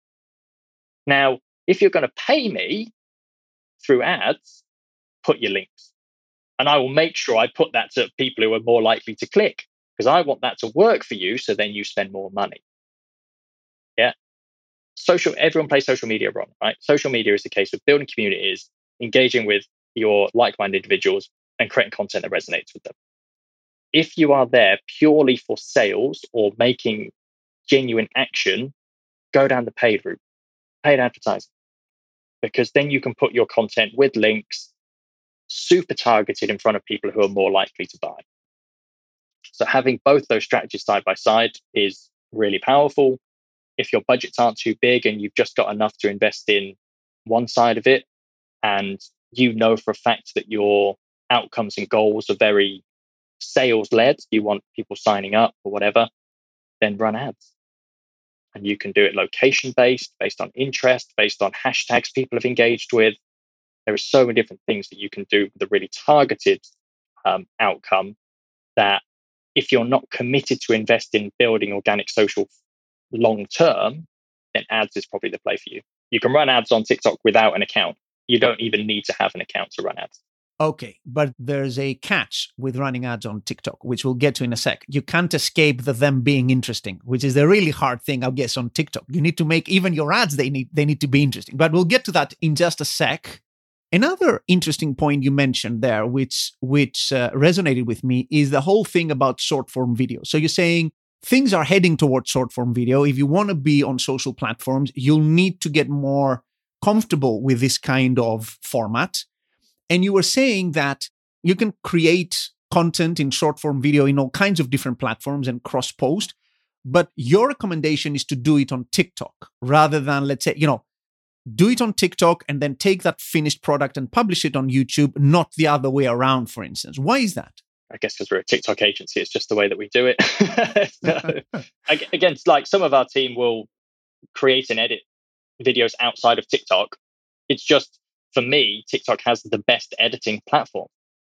Now, if you're going to pay me through ads, put your links. And I will make sure I put that to people who are more likely to click because I want that to work for you. So then you spend more money. Yeah. Everyone plays social media wrong, right? Social media is the case of building communities, engaging with your like-minded individuals and creating content that resonates with them. If you are there purely for sales or making genuine action, go down the paid route, paid advertising, because then you can put your content with links super targeted in front of people who are more likely to buy. So having both those strategies side by side is really powerful. If your budgets aren't too big and you've just got enough to invest in one side of it, and you know for a fact that your outcomes and goals are very sales-led, you want people signing up or whatever, then run ads. And you can do it location-based, based on interest, based on hashtags people have engaged with. There are so many different things that you can do with a really targeted outcome that if you're not committed to invest in building organic social long term, then ads is probably the play for you. You can run ads on TikTok without an account. You don't even need to have an account to run ads. Okay, but there's a catch with running ads on TikTok, which we'll get to in a sec. You can't escape them being interesting, which is the really hard thing, I guess, on TikTok. You need to make even your ads, they need to be interesting. But we'll get to that in just a sec. Another interesting point you mentioned there, which resonated with me, is the whole thing about short form video. So you're saying things are heading towards short form video. If you want to be on social platforms, you'll need to get more comfortable with this kind of format. And you were saying that you can create content in short form video in all kinds of different platforms and cross post. But your recommendation is to do it on TikTok rather than, let's say, do it on TikTok and then take that finished product and publish it on YouTube, not the other way around, for instance. Why is that? I guess because we're a TikTok agency, it's just the way that we do it. So, again, like some of our team will create and edit videos outside of TikTok. It's just, for me, TikTok has the best editing platform.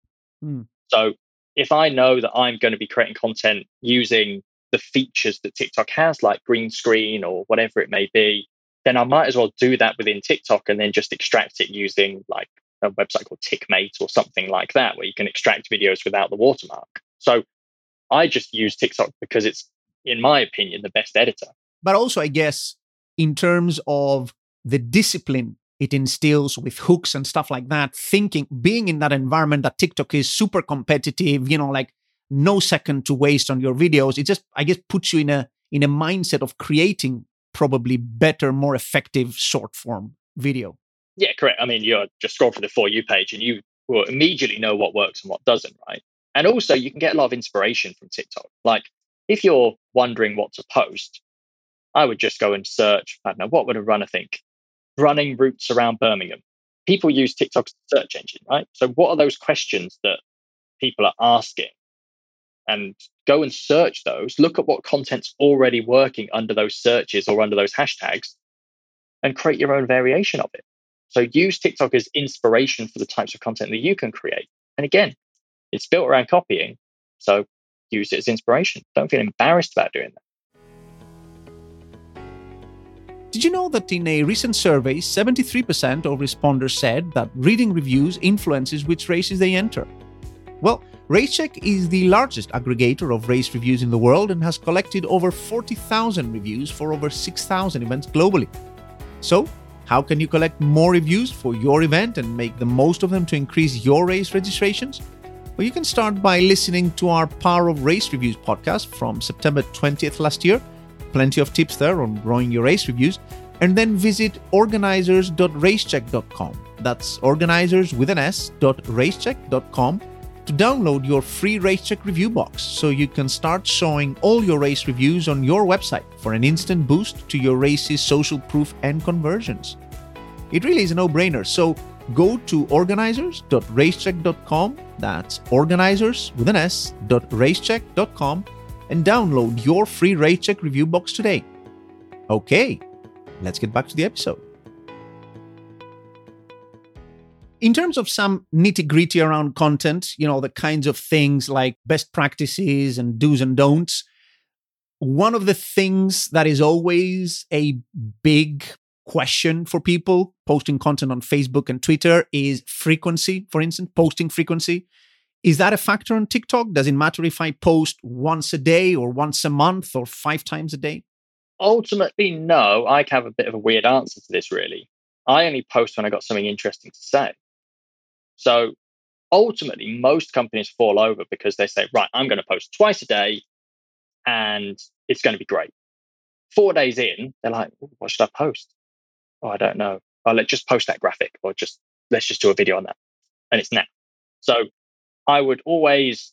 So if I know that I'm going to be creating content using the features that TikTok has, like green screen or whatever it may be, then I might as well do that within TikTok and then just extract it using like a website called TickMate or something like that, where you can extract videos without the watermark. So I just use TikTok because it's, in my opinion, the best editor. But also, I guess, in terms of the discipline it instills with hooks and stuff like that, thinking, being in that environment that TikTok is super competitive, like no second to waste on your videos. It just, I guess, puts you in a mindset of creating probably better, more effective short form video. Yeah, correct. I mean, you're just scroll through the For You page and you will immediately know what works and what doesn't, right? And also you can get a lot of inspiration from TikTok. Like if you're wondering what to post, I would just go and search, I don't know, what would a runner think? Running routes around Birmingham. People use TikTok's search engine, right? So what are those questions that people are asking? And go and search those, look at what content's already working under those searches or under those hashtags, and create your own variation of it. So use TikTok as inspiration for the types of content that you can create. And again, it's built around copying. So use it as inspiration. Don't feel embarrassed about doing that. Did you know that in a recent survey, 73% of responders said that reading reviews influences which races they enter? Well, RaceCheck is the largest aggregator of race reviews in the world and has collected over 40,000 reviews for over 6,000 events globally. So, how can you collect more reviews for your event and make the most of them to increase your race registrations? Well, you can start by listening to our Power of Race Reviews podcast from September 20th last year. Plenty of tips there on growing your race reviews. And then visit organizers.racecheck.com. That's organizers with an S.racecheck.com to download your free RaceCheck review box so you can start showing all your race reviews on your website for an instant boost to your race's social proof and conversions. It really is a no-brainer, so go to organizers.racecheck.com, that's organizers with an S.racecheck.com, and download your free RaceCheck review box today. Okay, let's get back to the episode. In terms of some nitty-gritty around content, the kinds of things like best practices and do's and don'ts, one of the things that is always a big question for people posting content on Facebook and Twitter is frequency, for instance, posting frequency. Is that a factor on TikTok? Does it matter if I post once a day or once a month or 5 times a day? Ultimately, no. I have a bit of a weird answer to this, really. I only post when I got something interesting to say. So ultimately, most companies fall over because they say, right, I'm going to post twice a day and it's going to be great. 4 days in, they're like, what should I post? Oh, I don't know. Oh, let's just post that graphic or let's just do a video on that. And it's now. So I would always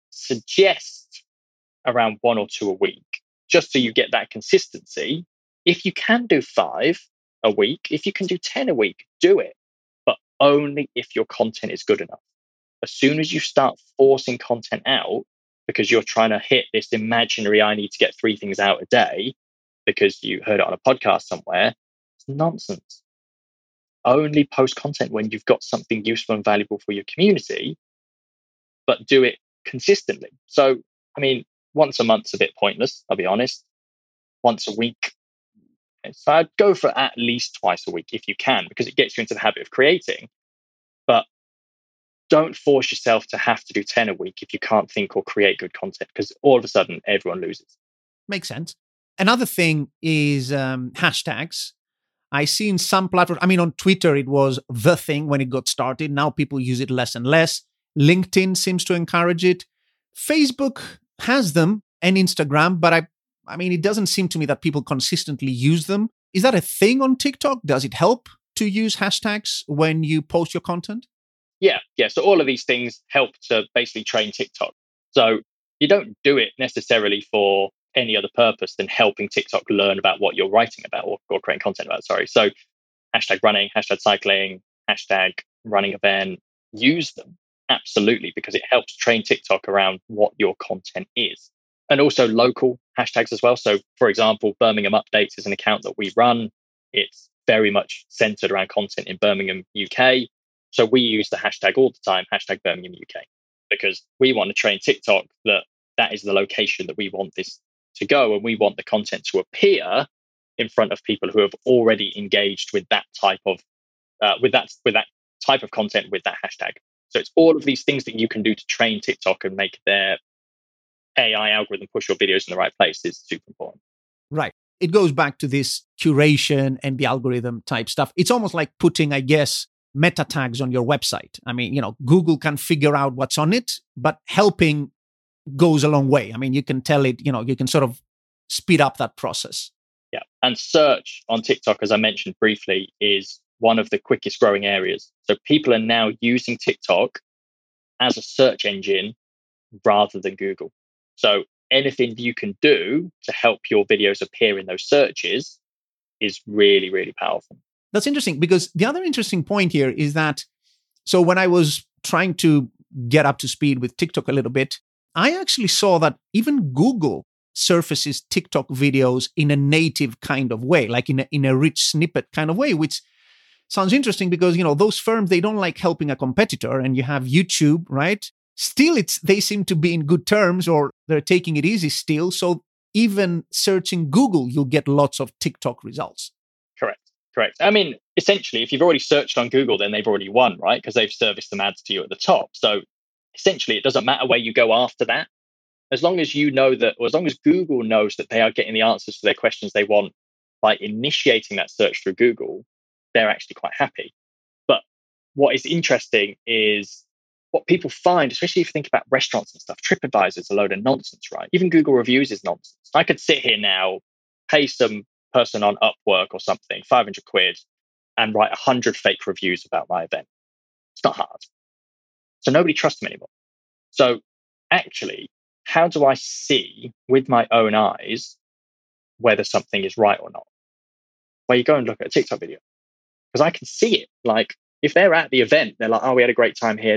suggest around 1 or 2 a week, just so you get that consistency. If you can do 5 a week, if you can do 10 a week, do it. But only if your content is good enough. As soon as you start forcing content out because you're trying to hit this imaginary, I need to get 3 things out a day because you heard it on a podcast somewhere, it's nonsense. Only post content when you've got something useful and valuable for your community, but do it consistently. So, I mean, once a month's a bit pointless, I'll be honest. Once a week. So I'd go for at least twice a week if you can, because it gets you into the habit of creating. But don't force yourself to have to do 10 a week if you can't think or create good content, because all of a sudden everyone loses. Makes sense. Another thing is hashtags. I see in some platforms, on Twitter, it was the thing when it got started. Now people use it less and less. LinkedIn seems to encourage it. Facebook has them and Instagram, but it doesn't seem to me that people consistently use them. Is that a thing on TikTok? Does it help to use hashtags when you post your content? Yeah. So all of these things help to basically train TikTok. So you don't do it necessarily for any other purpose than helping TikTok learn about what you're writing about or creating content about. So hashtag running, hashtag cycling, hashtag running event, use them. Absolutely, because it helps train TikTok around what your content is. And also local hashtags as well. So, for example, Birmingham Updates is an account that we run. It's very much centered around content in Birmingham, UK. So we use the hashtag all the time, hashtag Birmingham, UK, because we want to train TikTok that is the location that we want this to go. And we want the content to appear in front of people who have already engaged with that type of type of content with that hashtag. So it's all of these things that you can do to train TikTok and make their AI algorithm push your videos in the right place is super important. Right. it goes back to this curation and the algorithm type stuff. It's almost like putting, I guess, meta tags on your website. I mean, Google can figure out what's on it, but helping goes a long way. I mean, you can tell it, you can sort of speed up that process. Yeah. And search on TikTok, as I mentioned briefly, is one of the quickest growing areas. So people are now using TikTok as a search engine rather than Google. So anything you can do to help your videos appear in those searches is really, really powerful. That's interesting, because the other interesting point here is that, so when I was trying to get up to speed with TikTok a little bit, I actually saw that even Google surfaces TikTok videos in a native kind of way, like in a rich snippet kind of way, which sounds interesting because, those firms, they don't like helping a competitor, and you have YouTube, right? Still, they seem to be in good terms, or they're taking it easy still. So even searching Google, you'll get lots of TikTok results. Correct. I mean, essentially, if you've already searched on Google, then they've already won, right? Because they've serviced some ads to you at the top. So essentially, it doesn't matter where you go after that. As long as you know that, or as long as Google knows that they are getting the answers to their questions they want by initiating that search through Google, they're actually quite happy. But what is interesting is what people find, especially if you think about restaurants and stuff. TripAdvisor is a load of nonsense, right? Even Google reviews is nonsense. I could sit here now, pay some person on Upwork or something, 500 quid, and write 100 fake reviews about my event. It's not hard. So nobody trusts them anymore. So actually, how do I see with my own eyes whether something is right or not? Well, you go and look at a TikTok video, because I can see it. Like, if they're at the event, they're like, oh, we had a great time here.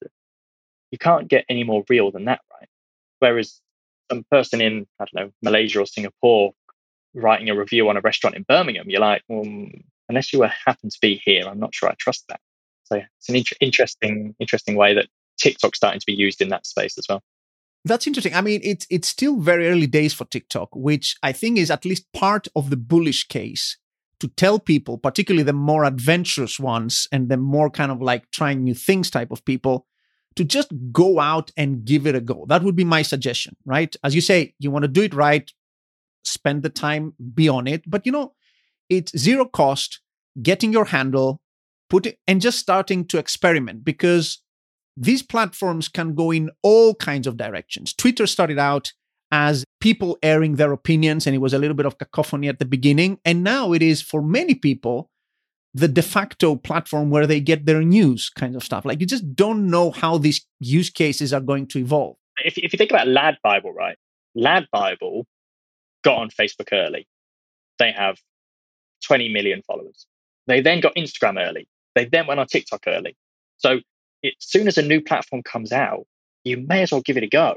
You can't get any more real than that, right? Whereas some person in, I don't know, Malaysia or Singapore writing a review on a restaurant in Birmingham, you're like, well, unless you happen to be here, I'm not sure I trust that. So it's an interesting way that TikTok's starting to be used in that space as well. That's interesting. I mean, it's still very early days for TikTok, which I think is at least part of the bullish case to tell people, particularly the more adventurous ones and the more kind of like trying new things type of people, to just go out and give it a go. That would be my suggestion, right? As you say, you want to do it right, spend the time, be on it. But it's zero cost, getting your handle, put it, and just starting to experiment, because these platforms can go in all kinds of directions. Twitter started out as people airing their opinions, and it was a little bit of cacophony at the beginning. And now it is, for many people, the de facto platform where they get their news kind of stuff. Like, you just don't know how these use cases are going to evolve. If you think about Lad Bible, right? Lad Bible got on Facebook early. They have 20 million followers. They then got Instagram early. They then went on TikTok early. So as soon as a new platform comes out, you may as well give it a go,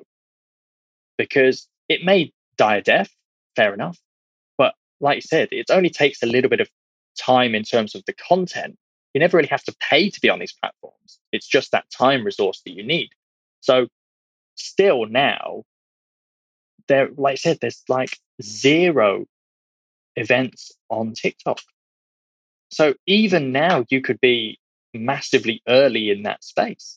because it may die a death, fair enough. But like you said, it only takes a little bit of time in terms of the content. You never really have to pay to be on these platforms. It's just that time resource that you need. So still now, like I said, there's like 0 events on TikTok. So even now, you could be massively early in that space,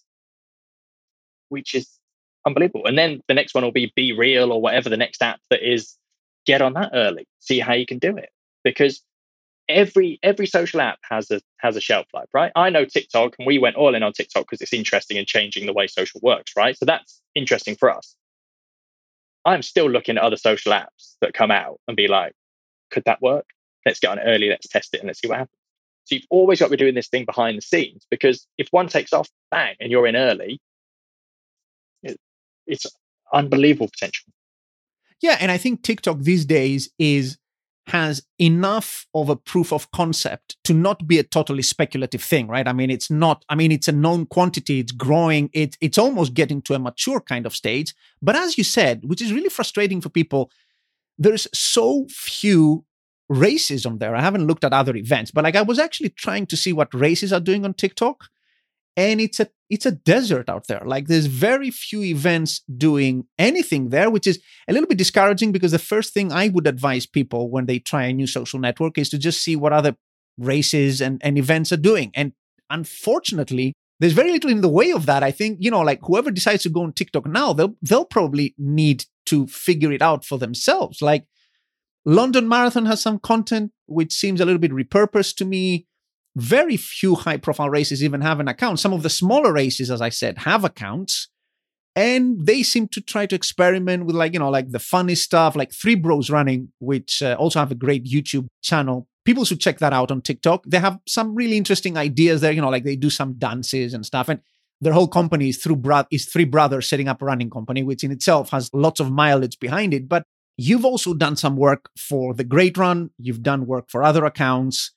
which is unbelievable. And then the next one will be Real or whatever the next app that is. Get on that early, see how you can do it, because every social app has a shelf life, right? I know TikTok, and we went all in on TikTok because it's interesting and changing the way social works, right? So that's interesting for us. I'm still looking at other social apps that come out and be like, could that work? Let's get on it early, let's test it, and let's see what happens. So you've always got to be doing this thing behind the scenes, because if one takes off, bang, and you're in early, it's unbelievable potential. Yeah, and I think TikTok these days has enough of a proof of concept to not be a totally speculative thing, right? I mean, it's a known quantity, it's growing, it's almost getting to a mature kind of stage. But as you said, which is really frustrating for people, there's so few races on there. I haven't looked at other events, but like I was actually trying to see what races are doing on TikTok, and it's a desert out there. Like, there's very few events doing anything there, which is a little bit discouraging, because the first thing I would advise people when they try a new social network is to just see what other races and events are doing. And unfortunately, there's very little in the way of that. I think, like whoever decides to go on TikTok now, they'll probably need to figure it out for themselves. Like, London Marathon has some content which seems a little bit repurposed to me. Very few high-profile races even have an account. Some of the smaller races, as I said, have accounts. And they seem to try to experiment with like the funny stuff, like Three Bros Running, which also have a great YouTube channel. People should check that out on TikTok. They have some really interesting ideas there, like they do some dances and stuff. And their whole company is Three Brothers setting up a running company, which in itself has lots of mileage behind it. But you've also done some work for The Great Run. You've done work for other accounts.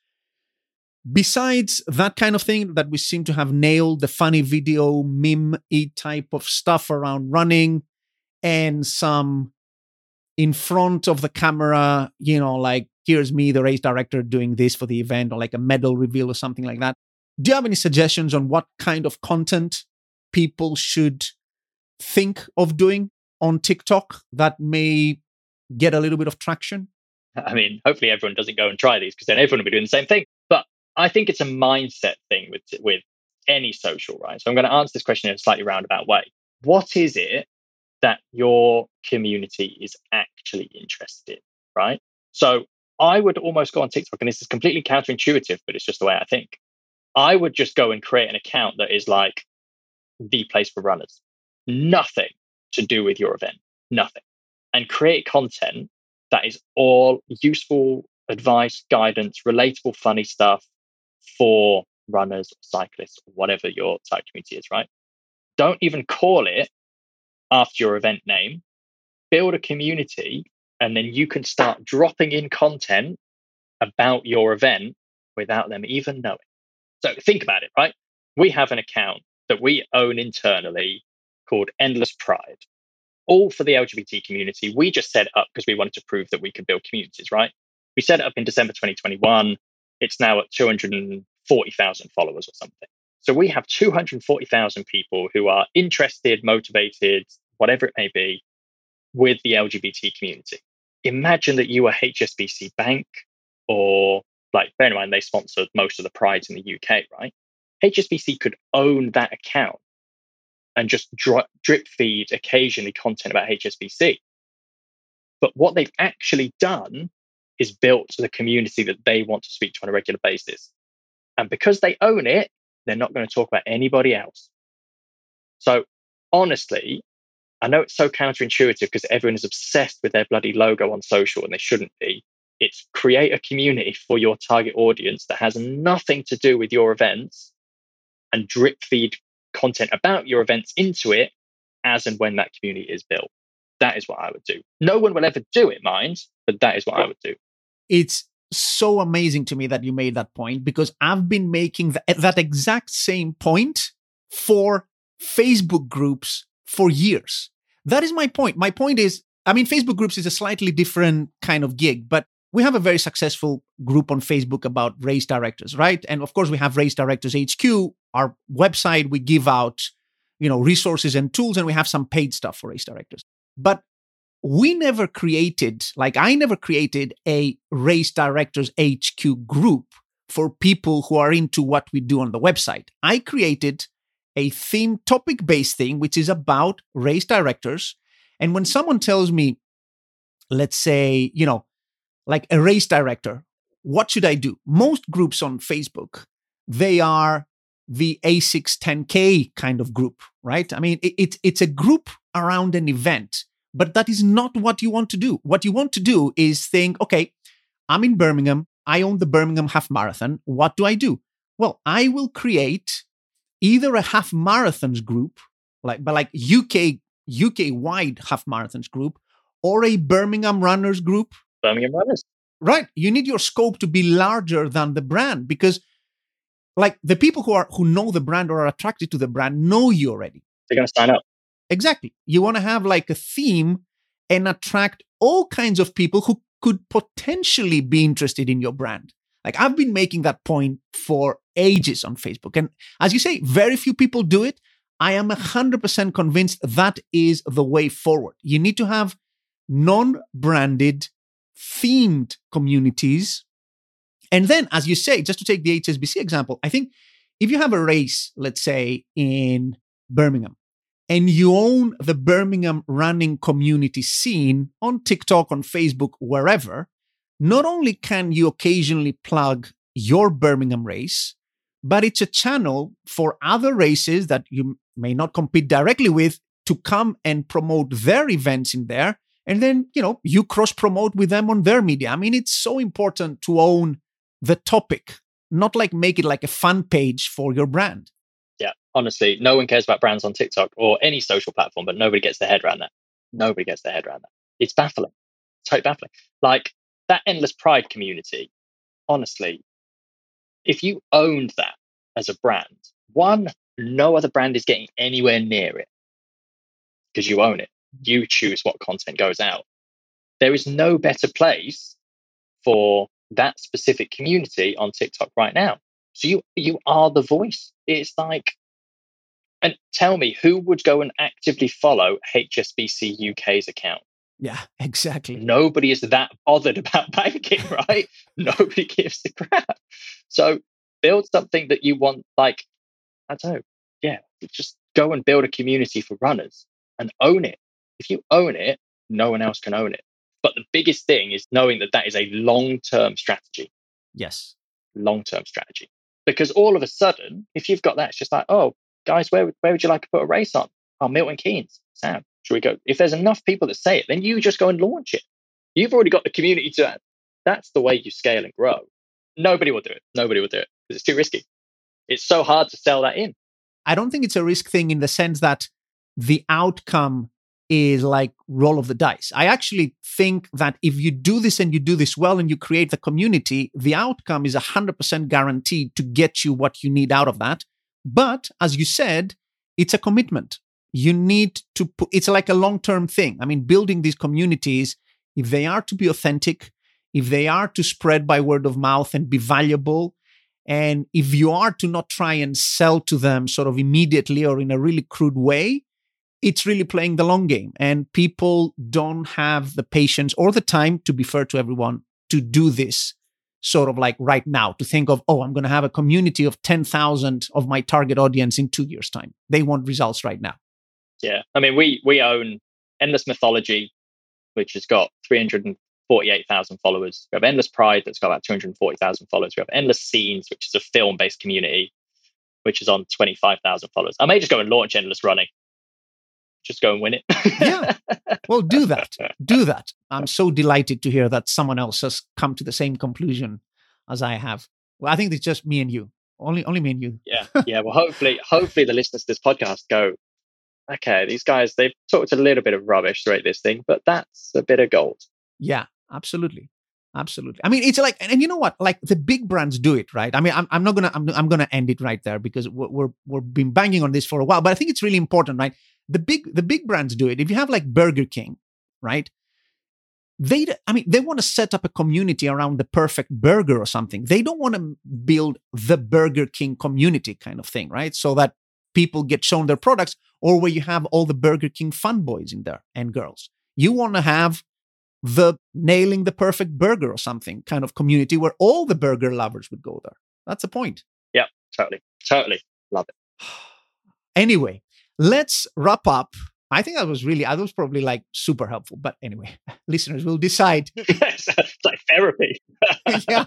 Besides that kind of thing that we seem to have nailed, the funny video, meme-y type of stuff around running, and some in front of the camera, like here's me, the race director, doing this for the event, or like a medal reveal or something like that. Do you have any suggestions on what kind of content people should think of doing on TikTok that may get a little bit of traction? I mean, hopefully everyone doesn't go and try these, because then everyone will be doing the same thing. But I think it's a mindset thing with any social, right? So I'm going to answer this question in a slightly roundabout way. What is it that your community is actually interested in, right? So I would almost go on TikTok, and this is completely counterintuitive, but it's just the way I think. I would just go and create an account that is like the place for runners. Nothing to do with your event, nothing. And create content that is all useful advice, guidance, relatable, funny stuff for runners, or cyclists, or whatever your type community is, right? Don't even call it after your event name. Build a community, and then you can start dropping in content about your event without them even knowing. So think about it, right? We have an account that we own internally called Endless Pride, all for the LGBT community. We just set it up because we wanted to prove that we could build communities, right? We set it up in December 2021. It's now at 240,000 followers or something. So we have 240,000 people who are interested, motivated, whatever it may be, with the LGBT community. Imagine that you were HSBC Bank, or bear in mind, they sponsored most of the prides in the UK, right? HSBC could own that account and just drip feed occasionally content about HSBC. But what they've actually done is built the community that they want to speak to on a regular basis. And because they own it, they're not going to talk about anybody else. So honestly, I know it's so counterintuitive because everyone is obsessed with their bloody logo on social, and they shouldn't be. It's create a community for your target audience that has nothing to do with your events, and drip feed content about your events into it as and when that community is built. That is what I would do. No one will ever do it, mind, but that is what I would do. It's so amazing to me that you made that point, because I've been making that exact same point for Facebook groups for years. That is my point. My point is, Facebook groups is a slightly different kind of gig, but we have a very successful group on Facebook about race directors, right? And of course, we have Race Directors HQ, our website. We give out, resources and tools, and we have some paid stuff for race directors. But I never created a Race Directors HQ group for people who are into what we do on the website. I created a theme topic-based thing, which is about race directors. And when someone tells me, let's say, like a race director, what should I do? Most groups on Facebook, they are the ASICS 10K kind of group, right? It's a group around an event, but that is not what you want to do. What you want to do is think, okay, I'm in Birmingham. I own the Birmingham Half Marathon. What do I do? Well, I will create either a half marathons group, like UK-wide half marathons group, or a Birmingham runners group. Birmingham runners. Right. You need your scope to be larger than the brand, because the people who know the brand or are attracted to the brand know you already. They're going to sign up. Exactly. You want to have a theme and attract all kinds of people who could potentially be interested in your brand. I've been making that point for ages on Facebook. And as you say, very few people do it. I am 100% convinced that is the way forward. You need to have non-branded, themed communities. And then, as you say, just to take the HSBC example, I think if you have a race, let's say in Birmingham, and you own the Birmingham running community scene on TikTok, on Facebook, wherever, not only can you occasionally plug your Birmingham race, but it's a channel for other races that you may not compete directly with to come and promote their events in there. And then, you cross promote with them on their media. I mean, it's so important to own the topic, not like make it like a fun page for your brand. Yeah, honestly, no one cares about brands on TikTok or any social platform, but nobody gets their head around that. Nobody gets their head around that. It's baffling. It's totally baffling. Like that Endless Pride community, honestly, if you owned that as a brand, one, no other brand is getting anywhere near it because you own it. You choose what content goes out. There is no better place for that specific community on TikTok right now. So you are the voice. It's like, and tell me, who would go and actively follow HSBC UK's account? Yeah, exactly. Nobody is that bothered about banking, right? Nobody gives a crap. So build something that you want, like, I don't know. Yeah, just go and build a community for runners and own it. If you own it, no one else can own it. But the biggest thing is knowing that is a long-term strategy. Yes. Long-term strategy. Because all of a sudden, if you've got that, it's just like, oh, guys, where would you like to put a race on? Oh, Milton Keynes. Sam, should we go? If there's enough people that say it, then you just go and launch it. You've already got the community to that. That's the way you scale and grow. Nobody will do it. Nobody will do it because it's too risky. It's so hard to sell that in. I don't think it's a risk thing in the sense that the outcome is like roll of the dice. I actually think that if you do this and you do this well and you create the community, the outcome is 100% guaranteed to get you what you need out of that. But as you said, it's a commitment. You need to put, it's like a long-term thing. I mean, building these communities, if they are to be authentic, if they are to spread by word of mouth and be valuable, and if you are to not try and sell to them sort of immediately or in a really crude way, it's really playing the long game. And people don't have the patience or the time, to be fair to everyone, to do this sort of like right now, to think of, oh, I'm going to have a community of 10,000 of my target audience in 2 years' time. They want results right now. Yeah. I mean, we own Endless Mythology, which has got 348,000 followers. We have Endless Pride, that's got about 240,000 followers. We have Endless Scenes, which is a film-based community, which is on 25,000 followers. I may just go and launch Endless Running. Just go and win it. Yeah. Well, do that. Do that. I'm so delighted to hear that someone else has come to the same conclusion as I have. Well, I think it's just me and you. Only me and you. Yeah. Yeah. Well, hopefully the listeners to this podcast go, okay, these guys, they've talked a little bit of rubbish throughout this thing, but that's a bit of gold. Yeah, absolutely. Absolutely. I mean, it's like, and you know what? Like the big brands do it, right? I mean, I'm gonna end it right there because we've been banging on this for a while, but I think it's really important, right? The big brands do it. If you have like Burger King, right? They want to set up a community around the perfect burger or something. They don't want to build the Burger King community kind of thing, right? So that people get shown their products, or where you have all the Burger King fanboys in there and girls. You want to have the nailing the perfect burger or something kind of community where all the burger lovers would go there. That's the point. Yeah, totally. Love it. Anyway, let's wrap up. I think that was probably like super helpful. But anyway, listeners will decide. It's like therapy. Yeah.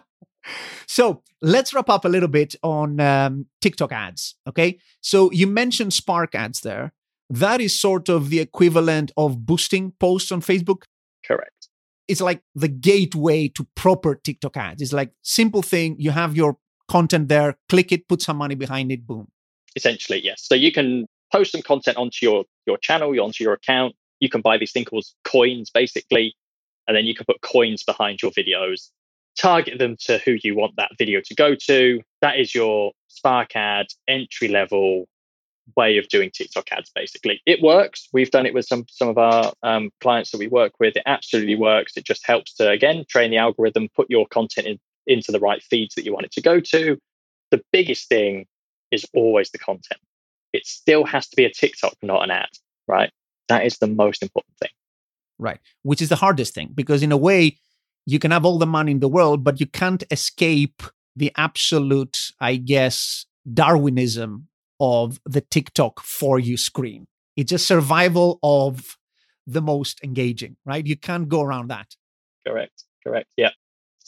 So let's wrap up a little bit on TikTok ads. Okay. So you mentioned Spark ads there. That is sort of the equivalent of boosting posts on Facebook. Correct. It's like the gateway to proper TikTok ads. It's like simple thing. You have your content there, click it, put some money behind it, boom. Essentially, yes. So you can post some content onto your channel, onto your account. You can buy these things called coins, basically, and then you can put coins behind your videos, target them to who you want that video to go to. That is your Spark ad, entry level way of doing TikTok ads. Basically, it works. We've done it with some of our clients that we work with. It absolutely works. It just helps to, again, train the algorithm, put your content into the right feeds that you want it to go to. The biggest thing is always the content. It still has to be a TikTok, not an ad, right? That is the most important thing. Right. Which is the hardest thing, because in a way, you can have all the money in the world, but you can't escape the absolute, I guess, Darwinism of the TikTok for you screen. It's a survival of the most engaging, right? You can't go around that. Correct. Yeah.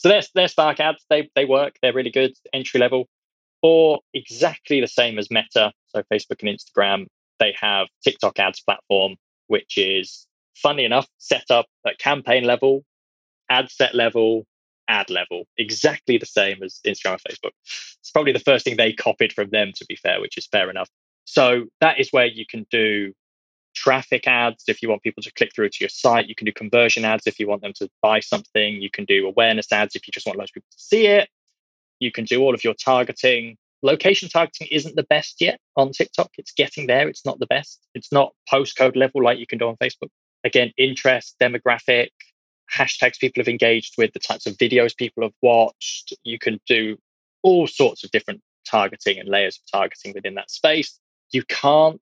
So their Spark ads, they work. They're really good, entry level. Or exactly the same as Meta, so Facebook and Instagram, they have TikTok ads platform, which is, funny enough, set up at campaign level, ad set level, ad level, exactly the same as Instagram and Facebook. It's probably the first thing they copied from them, to be fair, which is fair enough. So that is where you can do traffic ads if you want people to click through to your site. You can do conversion ads if you want them to buy something. You can do awareness ads if you just want loads of people to see it. You can do all of your targeting. Location targeting isn't the best yet on TikTok. It's getting there. It's not the best. It's not postcode level like you can do on Facebook. Again, interest, demographic, hashtags people have engaged with, the types of videos people have watched. You can do all sorts of different targeting and layers of targeting within that space. You can't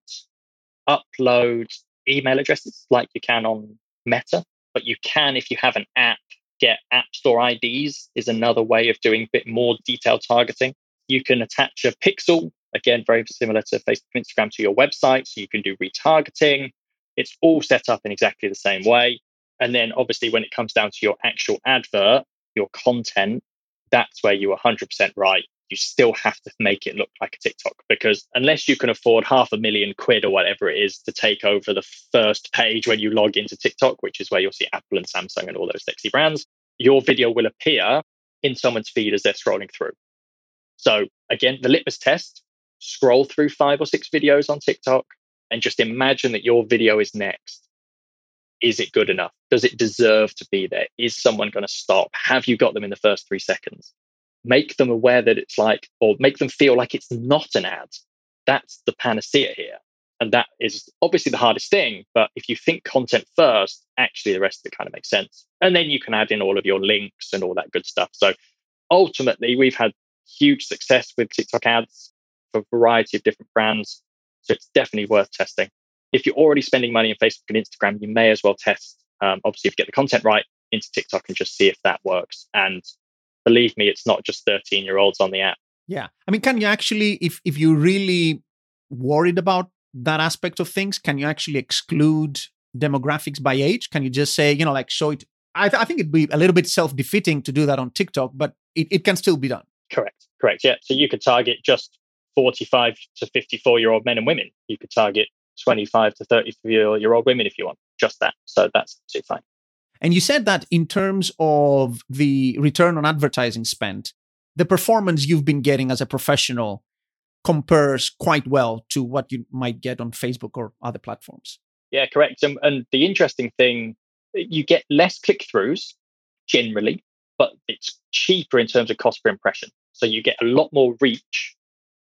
upload email addresses like you can on Meta, but you can, if you have an app, get App Store IDs is another way of doing a bit more detailed targeting. You can attach a pixel, again, very similar to Facebook and Instagram, to your website. So you can do retargeting. It's all set up in exactly the same way. And then obviously when it comes down to your actual advert, your content, that's where you're 100% right. You still have to make it look like a TikTok, because unless you can afford £500,000 or whatever it is to take over the first page when you log into TikTok, which is where you'll see Apple and Samsung and all those sexy brands, your video will appear in someone's feed as they're scrolling through. So again, the litmus test, scroll through 5 or 6 videos on TikTok and just imagine that your video is next. Is it good enough? Does it deserve to be there? Is someone going to stop? Have you got them in the first 3 seconds? Make them aware that it's like, or make them feel like it's not an ad. That's the panacea here. And that is obviously the hardest thing. But if you think content first, actually the rest of it kind of makes sense. And then you can add in all of your links and all that good stuff. So ultimately, we've had huge success with TikTok ads for a variety of different brands. So it's definitely worth testing. If you're already spending money on Facebook and Instagram, you may as well test, obviously, if you get the content right, into TikTok and just see if that works. And believe me, it's not just 13-year-olds on the app. Yeah. I mean, can you actually, if you're really worried about that aspect of things, can you actually exclude demographics by age? Can you just say, like show it? I think it'd be a little bit self-defeating to do that on TikTok, but it can still be done. Correct. Yeah. So you could target just 45 to 54-year-old men and women. You could target 25 to 34-year-old women if you want, just that. So that's absolutely fine. And you said that in terms of the return on advertising spent, the performance you've been getting as a professional compares quite well to what you might get on Facebook or other platforms. Yeah, correct. And the interesting thing, you get less click-throughs generally, but it's cheaper in terms of cost per impression. So you get a lot more reach,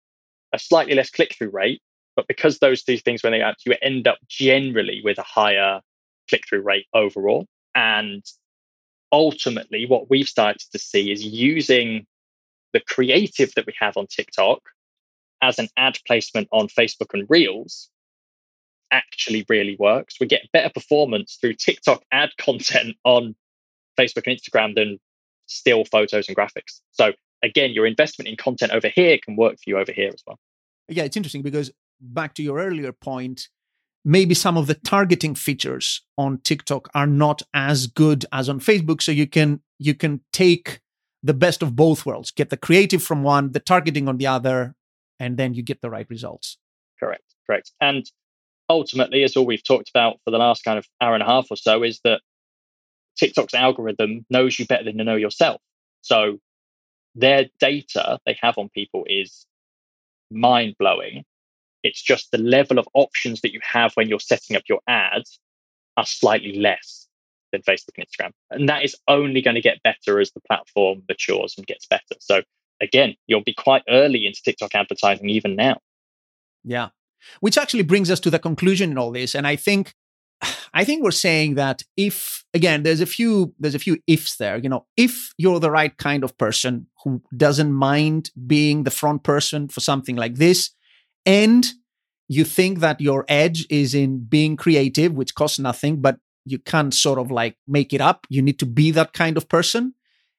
a slightly less click-through rate, but because those two things, when they add, you end up generally with a higher click-through rate overall. And ultimately, what we've started to see is using the creative that we have on TikTok as an ad placement on Facebook and Reels actually really works. We get better performance through TikTok ad content on Facebook and Instagram than still photos and graphics. So again, your investment in content over here can work for you over here as well. Yeah, it's interesting because back to your earlier point, maybe some of the targeting features on TikTok are not as good as on Facebook. So you can take the best of both worlds, get the creative from one, the targeting on the other, and then you get the right results. Correct. And ultimately, as all we've talked about for the last kind of hour and a half or so, is that TikTok's algorithm knows you better than you know yourself. So their data they have on people is mind-blowing. It's just the level of options that you have when you're setting up your ads are slightly less than Facebook and Instagram. And that is only going to get better as the platform matures and gets better. So again, you'll be quite early into TikTok advertising even now. Yeah. Which actually brings us to the conclusion in all this. And I think we're saying that if, again, there's a few ifs there, if you're the right kind of person who doesn't mind being the front person for something like this, and you think that your edge is in being creative, which costs nothing, but you can't sort of like make it up. You need to be that kind of person.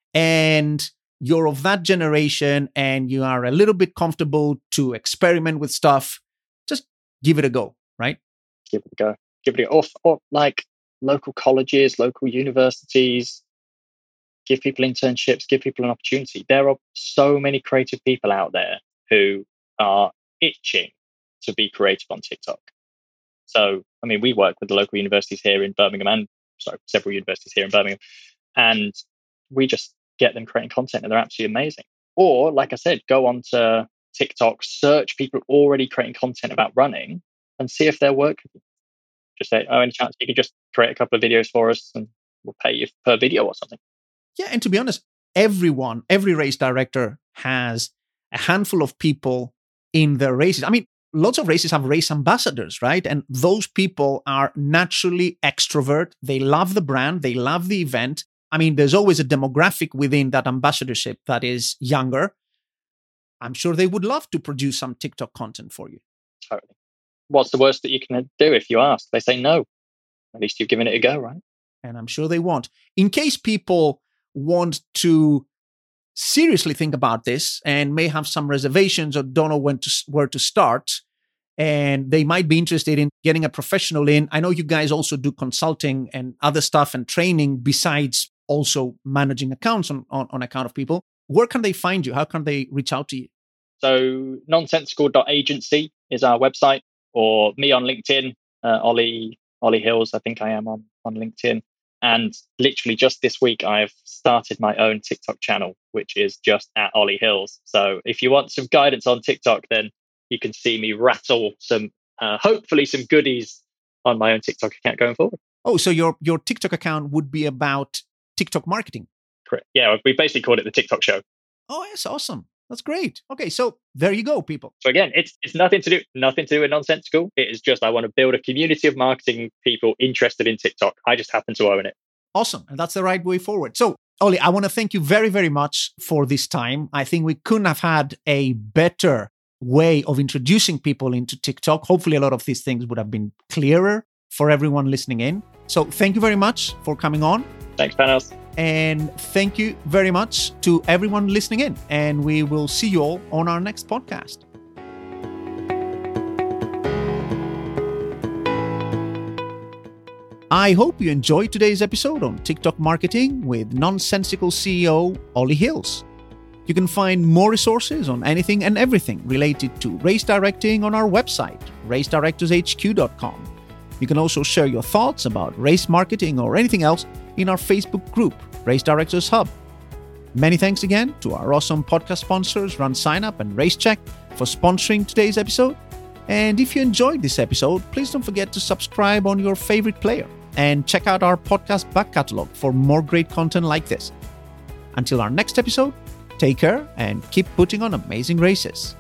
And you're of that generation and you are a little bit comfortable to experiment with stuff, just give it a go, right? Give it a go. Or like local colleges, local universities, give people internships, give people an opportunity. There are so many creative people out there who are itching to be creative on TikTok. So, I mean, we work with the local universities here in Birmingham several universities here in Birmingham, and we just get them creating content and they're absolutely amazing. Or, like I said, go on to TikTok, search people already creating content about running and see if they'll work with you. Just say, oh, any chance you could just create a couple of videos for us and we'll pay you per video or something. Yeah, and to be honest, every race director has a handful of people in their races. I mean, lots of races have race ambassadors, right? And those people are naturally extrovert. They love the brand. They love the event. I mean, there's always a demographic within that ambassadorship that is younger. I'm sure they would love to produce some TikTok content for you. Totally. What's the worst that you can do if you ask? They say no. At least you've given it a go, right? And I'm sure they won't. In case people want to seriously think about this and may have some reservations or don't know where to start, and they might be interested in getting a professional in. I know you guys also do consulting and other stuff and training besides also managing accounts on account of people. Where can they find you? How can they reach out to you? So nonsensical.agency is our website, or me on LinkedIn, Ollie Hills, I think I am on LinkedIn. And literally just this week, I've started my own TikTok channel, which is just at Ollie Hills. So if you want some guidance on TikTok, then you can see me rattle hopefully some goodies on my own TikTok account going forward. Oh, so your TikTok account would be about TikTok marketing? Correct. Yeah, we basically called it the TikTok show. Oh, that's awesome. That's great. Okay, so there you go, people. So again, it's nothing to do with Nonsensical. It is just I want to build a community of marketing people interested in TikTok. I just happen to own it. Awesome. And that's the right way forward. So, Ollie, I want to thank you very, very much for this time. I think we couldn't have had a better way of introducing people into TikTok. Hopefully, a lot of these things would have been clearer for everyone listening in. So thank you very much for coming on. Thanks, Panos. And thank you very much to everyone listening in. And we will see you all on our next podcast. I hope you enjoyed today's episode on TikTok marketing with Nonsensical CEO Ollie Hills. You can find more resources on anything and everything related to race directing on our website, racedirectorshq.com. You can also share your thoughts about race marketing or anything else in our Facebook group, Race Directors Hub. Many thanks again to our awesome podcast sponsors, Run Sign Up and RaceCheck, for sponsoring today's episode. And if you enjoyed this episode, please don't forget to subscribe on your favorite player and check out our podcast back catalog for more great content like this. Until our next episode, take care and keep putting on amazing races.